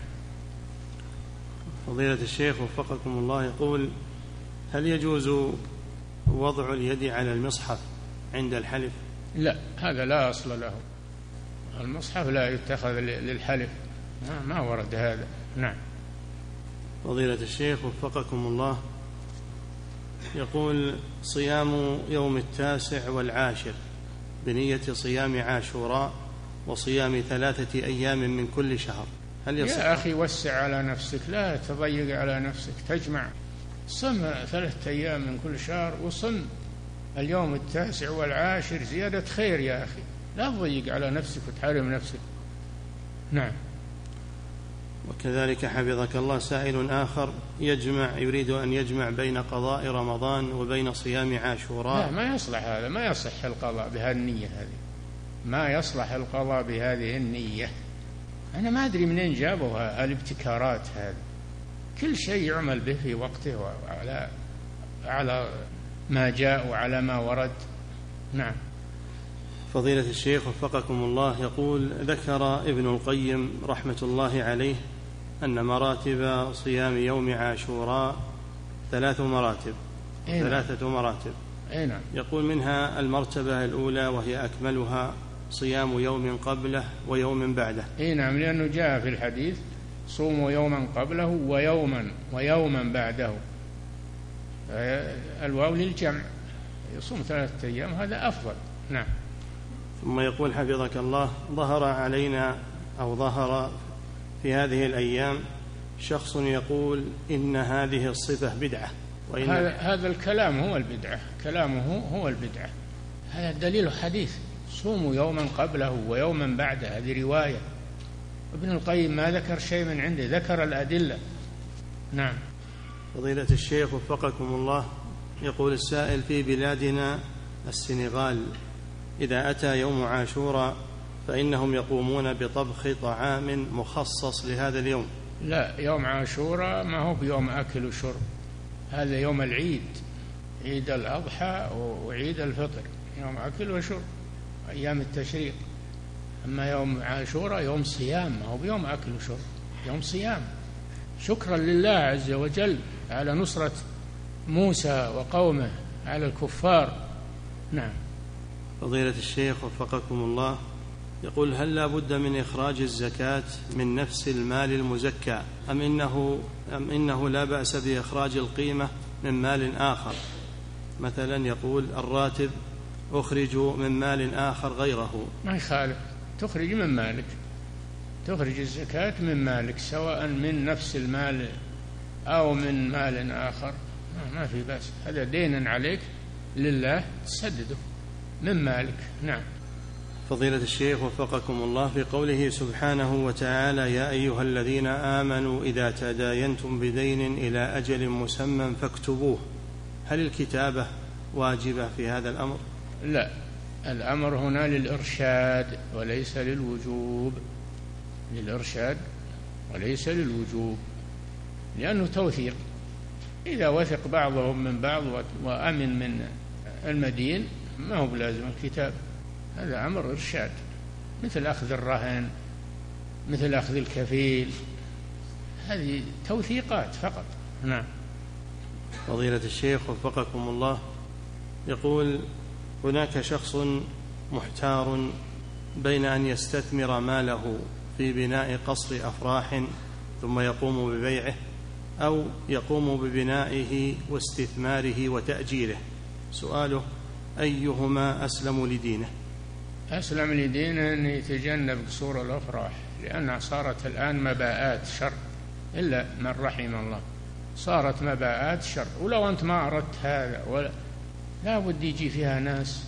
فضيلة الشيخ وفقكم الله، يقول: هل يجوز وضع اليد على المصحف عند الحلف؟ لا، هذا لا أصل له، المصحف لا يتخذ للحلف، ما ورد هذا. نعم. فضيلة الشيخ وفقكم الله، يقول: صيام يوم 9 والعاشر بنية صيام عاشوراء وصيام 3 أيام من كل شهر، هل يصح؟ يا أخي وسع على نفسك، لا تضيق على نفسك، تجمع صم 3 أيام من كل شهر، وصم اليوم 9 والعاشر، زيادة خير يا أخي، لا تضيق على نفسك وتحرم نفسك. نعم. وكذلك حفظك الله سائل آخر يريد أن يجمع بين قضاء رمضان وبين صيام عاشوراء. لا، ما يصلح هذا، ما يصح القضاء بهذه النية، هذه ما يصلح القضاء بهذه النية. أنا ما أدري منين جابوا الابتكارات هذه، كل شيء يعمل به في وقته على ما جاء وعلى ما ورد. نعم. فضيلة الشيخ وفقكم الله يقول: ذكر ابن القيم رحمة الله عليه أن مراتب صيام يوم عاشوراء 3 مراتب. 3 مراتب. نعم. يقول: منها المرتبة الأولى وهي أكملها صيام يوم قبله ويوم بعده. نعم، لأنه جاء في الحديث: صوموا يوما قبله ويوما بعده، الواو للجمع، يصوم 3 أيام، هذا أفضل. نعم. ثم يقول حفظك الله: ظهر علينا أو ظهر في هذه الأيام شخص يقول إن هذه الصفة بدعة، هذا الكلام هو البدعة، كلامه هو البدعة، هذا دليل حديث: صوموا يوما قبله ويوما بعده، هذه رواية. ابن القيم ما ذكر شيء من عنده، ذكر الأدلة. نعم. فضيلة الشيخ وفقكم الله يقول السائل: في بلادنا السنغال إذا أتى يوم عاشوراء فإنهم يقومون بطبخ طعام مخصص لهذا اليوم. لا، يوم عاشوراء ما هو بيوم أكل وشرب، هذا يوم العيد، عيد الأضحى وعيد الفطر، يوم أكل وشرب، أيام التشريق. أما يوم عاشوراء يوم صيام، ما هو بيوم أكل وشرب، يوم صيام، شكرا لله عز وجل على نصرة موسى وقومه على الكفار. نعم. فضيلة الشيخ وفقكم الله يقول: هل لا بد من إخراج الزكاة من نفس المال المزكى أم إنه لا بأس بإخراج القيمة من مال آخر؟ مثلا يقول: الراتب أخرج من مال آخر غيره. ما يخالف، تخرج من مالك، تخرج الزكاة من مالك، سواء من نفس المال أو من مال آخر، ما في بأس، هذا دين عليك لله تسدده من مالك. نعم. فضيلة الشيخ وفقكم الله في قوله سبحانه وتعالى: يا أيها الذين آمنوا إذا تداينتم بدين إلى أجل مسمى فاكتبوه، هل الكتابة واجبة في هذا الأمر؟ لا، الأمر هنا للإرشاد وليس للوجوب، للإرشاد وليس للوجوب، لأنه توثيق، إذا وثق بعضهم من بعض وأمن من المدين ما هو بلازم الكتاب، هذا أمر إرشاد، مثل أخذ الرهن، مثل أخذ الكفيل، هذه توثيقات فقط. نعم. فضيلة الشيخ وفقكم الله يقول: هناك شخص محتار بين أن يستثمر ماله في بناء قصر أفراح ثم يقوم ببيعه، أو يقوم ببنائه واستثماره وتأجيره، سؤاله: أيهما أسلم لدينه؟ أسلم لدينه أن يتجنب قصور الأفراح، لأنها صارت الآن مباءات شر، إلا من رحم الله، صارت مباءات شر. ولو أنت ما أردت هذا لا بد يجي فيها ناس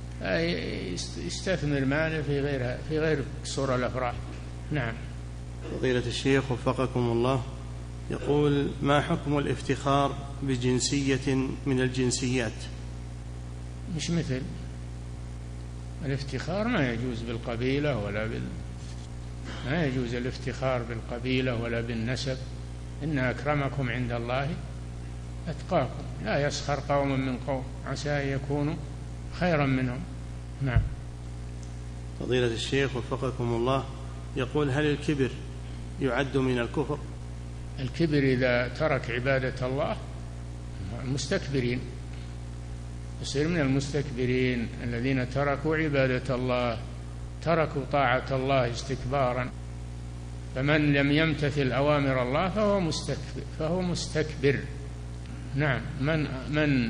يستثمر ماله في غير قصور الأفراح. نعم. فضيلة الشيخ وفقكم الله يقول: ما حكم الافتخار بجنسية من الجنسيات؟ مش مثل الافتخار، ما يجوز بالقبيلة ما يجوز الافتخار بالقبيلة ولا بالنسب، إن أكرمكم عند الله أتقاكم، لا يسخر قوم من قوم عسى أن يكونوا خيرا منهم. نعم. فضيلة الشيخ وفقكم الله يقول: هل الكبر يعد من الكفر؟ الكبر إذا ترك عبادة الله، المستكبرين، يصير من المستكبرين الذين تركوا عبادة الله، تركوا طاعة الله استكبارا. فمن لم يمتثل أوامر الله فهو مستكبر. نعم، من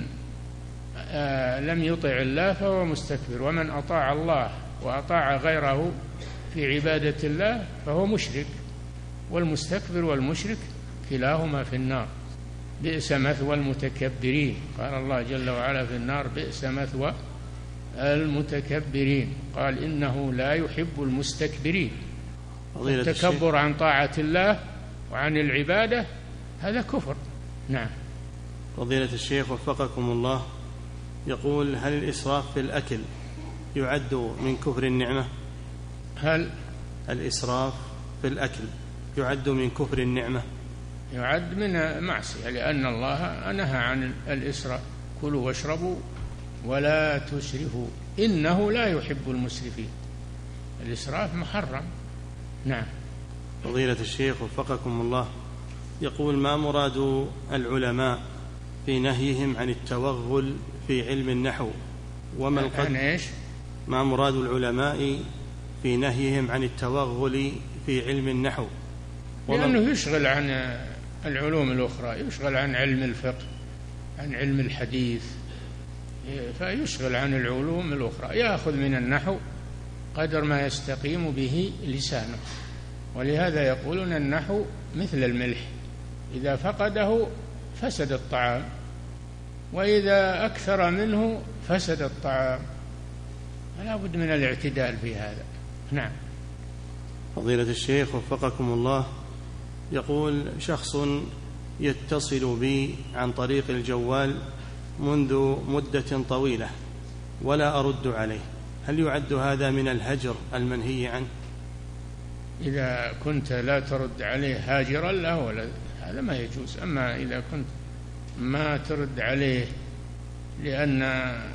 لم يطع الله فهو مستكبر، ومن أطاع الله وأطاع غيره في عبادة الله فهو مشرك، والمستكبر والمشرك كلاهما في النار. بئس مثوى المتكبرين، قال الله جل وعلا في النار بئس مثوى المتكبرين، قال إنه لا يحب المستكبرين. التكبر عن طاعة الله وعن العبادة هذا كفر. نعم. فضيلة الشيخ وفقكم الله، يقول: هل الإسراف في الأكل يعد من كفر النعمة؟ هل الإسراف في الأكل يعد من كفر النعمة؟ يعد من معصية، لأن الله نهى عن الإسراف: كلوا واشربوا ولا تسرفوا إنه لا يحب المسرفين. الإسراف محرم. نعم. فضيلة الشيخ وفقكم الله، يقول: ما مراد العلماء في نهيهم عن التوغل في علم النحو؟ وما القدر؟ ما مراد العلماء في نهيهم عن التوغل في علم النحو؟ لأنه يشغل عن العلوم الأخرى، يشغل عن علم الفقه، عن علم الحديث، فيشغل عن العلوم الأخرى، يأخذ من النحو قدر ما يستقيم به لسانه. ولهذا يقولون النحو مثل الملح، إذا فقده فسد الطعام، وإذا أكثر منه فسد الطعام، فلا بد من الاعتدال في هذا. نعم. فضيلة الشيخ وفقكم الله، يقول: شخص يتصل بي عن طريق الجوال منذ مدة طويلة ولا أرد عليه، هل يعد هذا من الهجر المنهي عنه؟ إذا كنت لا ترد عليه هاجرا له هذا ما يجوز. أما إذا كنت ما ترد عليه لأن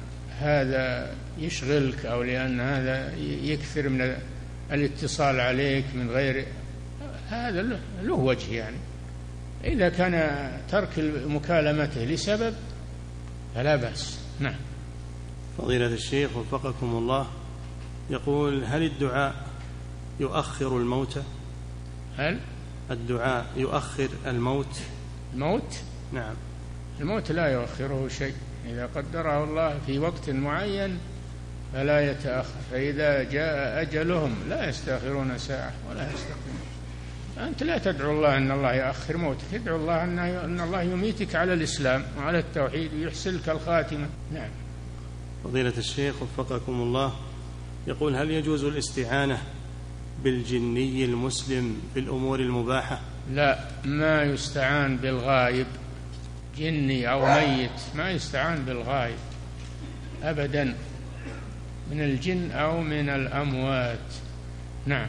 هذا يشغلك أو لأن هذا يكثر من الاتصال عليك من غير هذا له وجه، يعني إذا كان ترك مكالمته لسبب فلا بأس. نعم. فضيلة الشيخ وفقكم الله، يقول: هل الدعاء يؤخر الموت؟ هل الدعاء يؤخر الموت؟ الموت؟ نعم. الموت لا يؤخره شيء، إذا قدره الله في وقت معين فلا يتأخر، فإذا جاء أجلهم لا يستأخرون ساعة ولا يستقدمون. أنت لا تدعو الله أن الله يؤخر موتك، ادعو الله أن الله يميتك على الإسلام وعلى التوحيد ويحسنك الخاتمة. نعم. فضيلة الشيخ وفقكم الله، يقول: هل يجوز الاستعانة بالجني المسلم في الأمور المباحة؟ لا، ما يستعان بالغائب، جني أو ميت ما يستعان بالغائب أبدا، من الجن أو من الأموات. نعم.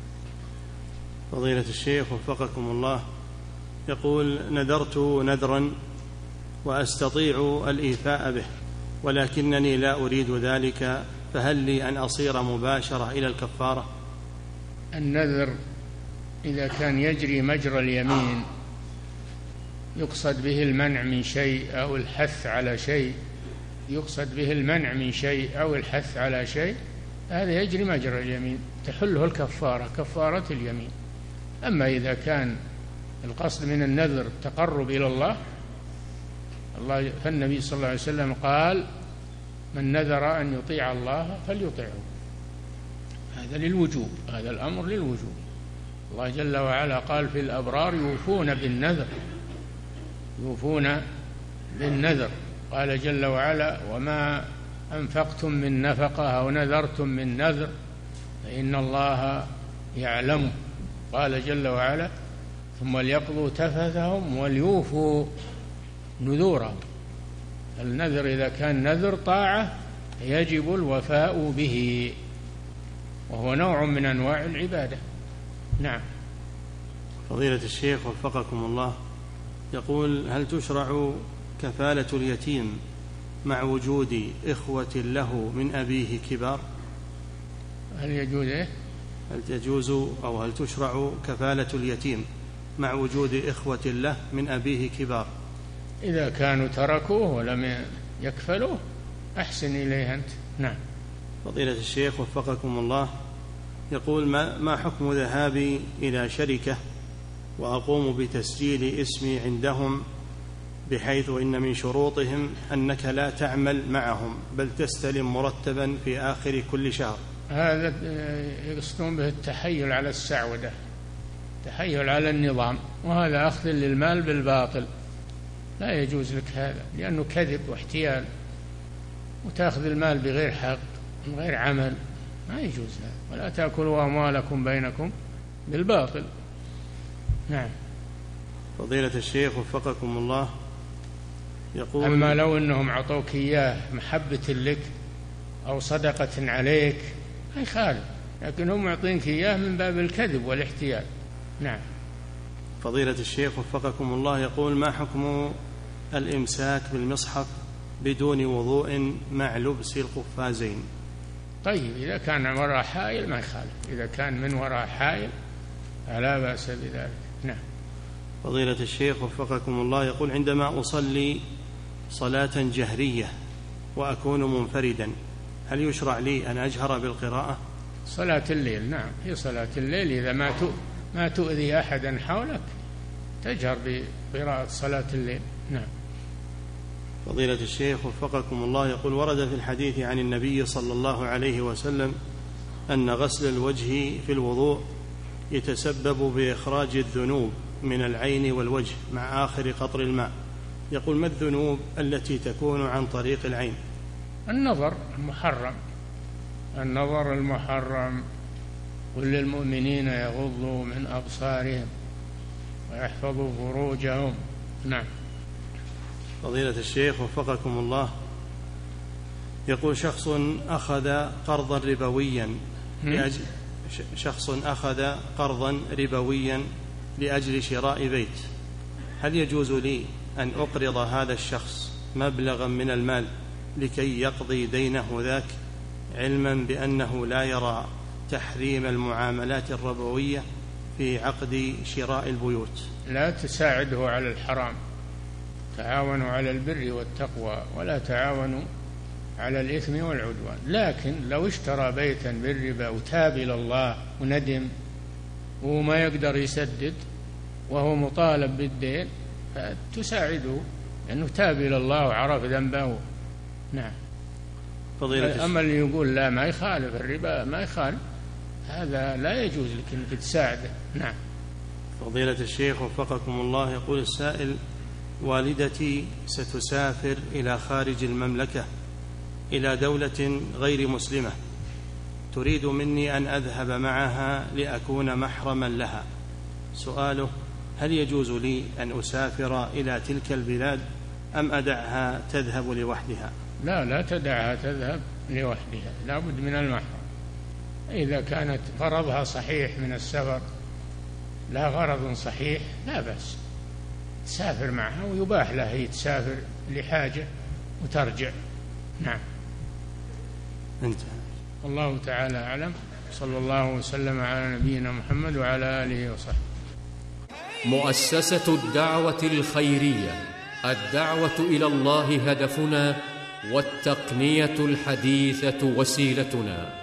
فضيلة الشيخ وفقكم الله، يقول: نذرت نذرا وأستطيع الإيفاء به ولكنني لا أريد ذلك، فهل لي أن أصير مباشرة إلى الكفارة؟ النذر إذا كان يجري مجرى اليمين يقصد به المنع من شيء أو الحث على شيء، يقصد به المنع من شيء أو الحث على شيء، هذا يجري مجرى اليمين تحله الكفارة، كفارة اليمين. أما إذا كان القصد من النذر التقرب إلى الله، فالنبي صلى الله عليه وسلم قال: من نذر أن يطيع الله فليطيعه. هذا للوجوب، هذا الأمر للوجوب. الله جل وعلا قال في الأبرار يوفون بالنذر، يوفون بالنذر. قال جل وعلا: وما أنفقتم من نفقة أو نذرتم من نذر فإن الله يعلمه. قال جل وعلا: ثم ليقضوا تفثهم وليوفوا نذورهم. النذر إذا كان نذر طاعة يجب الوفاء به، وهو نوع من أنواع العبادة. نعم. فضيلة الشيخ وفقكم الله، يقول: هل تشرع كفالة اليتيم مع وجود إخوة له من أبيه كبار؟ هل يجوز هل تجوز أو هل تشرع كفالة اليتيم مع وجود إخوة له من أبيه كبار؟ إذا كانوا تركوه ولم يكفلوه أحسن إليه أنت. نعم. فضيلة الشيخ وفقكم الله، يقول: ما حكم ذهابي إلى شركة وأقوم بتسجيل اسمي عندهم بحيث إن من شروطهم أنك لا تعمل معهم بل تستلم مرتبا في آخر كل شهر. هذا يقصدون به التحيل على السعودة، تحيل على النظام، وهذا أخذ للمال بالباطل، لا يجوز لك هذا، لأنه كذب واحتيال، وتأخذ المال بغير حق من غير عمل، ما يجوز هذا. ولا تأكلوا أموالكم بينكم بالباطل. نعم. فضيلة الشيخ وفقكم الله، يقول: أما لو أنهم عطوك إياه محبة لك أو صدقة عليك ما يخالف، لكن هم يعطينك إياه من باب الكذب والاحتيال. نعم. فضيلة الشيخ وفقكم الله، يقول: ما حكم الإمساك بالمصحف بدون وضوء مع لبس القفازين؟ طيب، إذا كان وراء حائل ما يخالف، إذا كان من وراء حائل فلا بأس بذلك. نعم. فضيلة الشيخ وفقكم الله، يقول: عندما أصلي صلاة جهرية وأكون منفردا، هل يشرع لي أن أجهر بالقراءة؟ صلاة الليل، نعم، في صلاة الليل إذا ما تؤذي أحدا حولك تجهر بقراءة صلاة الليل. نعم. فضيلة الشيخ وفقكم الله، يقول: ورد في الحديث عن النبي صلى الله عليه وسلم أن غسل الوجه في الوضوء يتسبب بإخراج الذنوب من العين والوجه مع آخر قطر الماء. يقول: ما الذنوب التي تكون عن طريق العين؟ النظر المحرم، النظر المحرم. قل للمؤمنين يغضوا من أبصارهم ويحفظوا فروجهم. نعم. فضيلة الشيخ وفقكم الله، يقول: شخص أخذ قرضا ربويا لأجل شراء بيت، هل يجوز لي أن أقرض هذا الشخص مبلغا من المال لكي يقضي دينه ذاك، علما بأنه لا يرى تحريم المعاملات الربوية في عقد شراء البيوت؟ لا تساعده على الحرام، تعاونوا على البر والتقوى ولا تعاونوا على الإثم والعدوان. لكن لو اشترى بيتا بالربا وتاب إلى الله وندم وما يقدر يسدد وهو مطالب بالدين فتساعده، لأنه تاب إلى الله وعرف ذنبه. نعم. أما اللي يقول لا ما يخالف الربا ما يخالف، هذا لا يجوز لك أنك تساعده. نعم. فضيلة الشيخ وفقكم الله، يقول السائل: والدتي ستسافر إلى خارج المملكة إلى دولة غير مسلمة، تريد مني أن أذهب معها لأكون محرما لها. سؤاله: هل يجوز لي أن أسافر إلى تلك البلاد أم أدعها تذهب لوحدها؟ لا تدعها تذهب لوحدها، لا بد من المحرم. إذا كانت غرضها صحيح من السفر لا غرض صحيح لا بأس، تسافر معها ويباح لها هي تسافر لحاجة وترجع. نعم. انتهى. والله تعالى أعلم. صلى الله وسلم على نبينا محمد وعلى آله وصحبه. مؤسسة الدعوة الخيرية، الدعوة إلى الله هدفنا، والتقنية الحديثة وسيلتنا.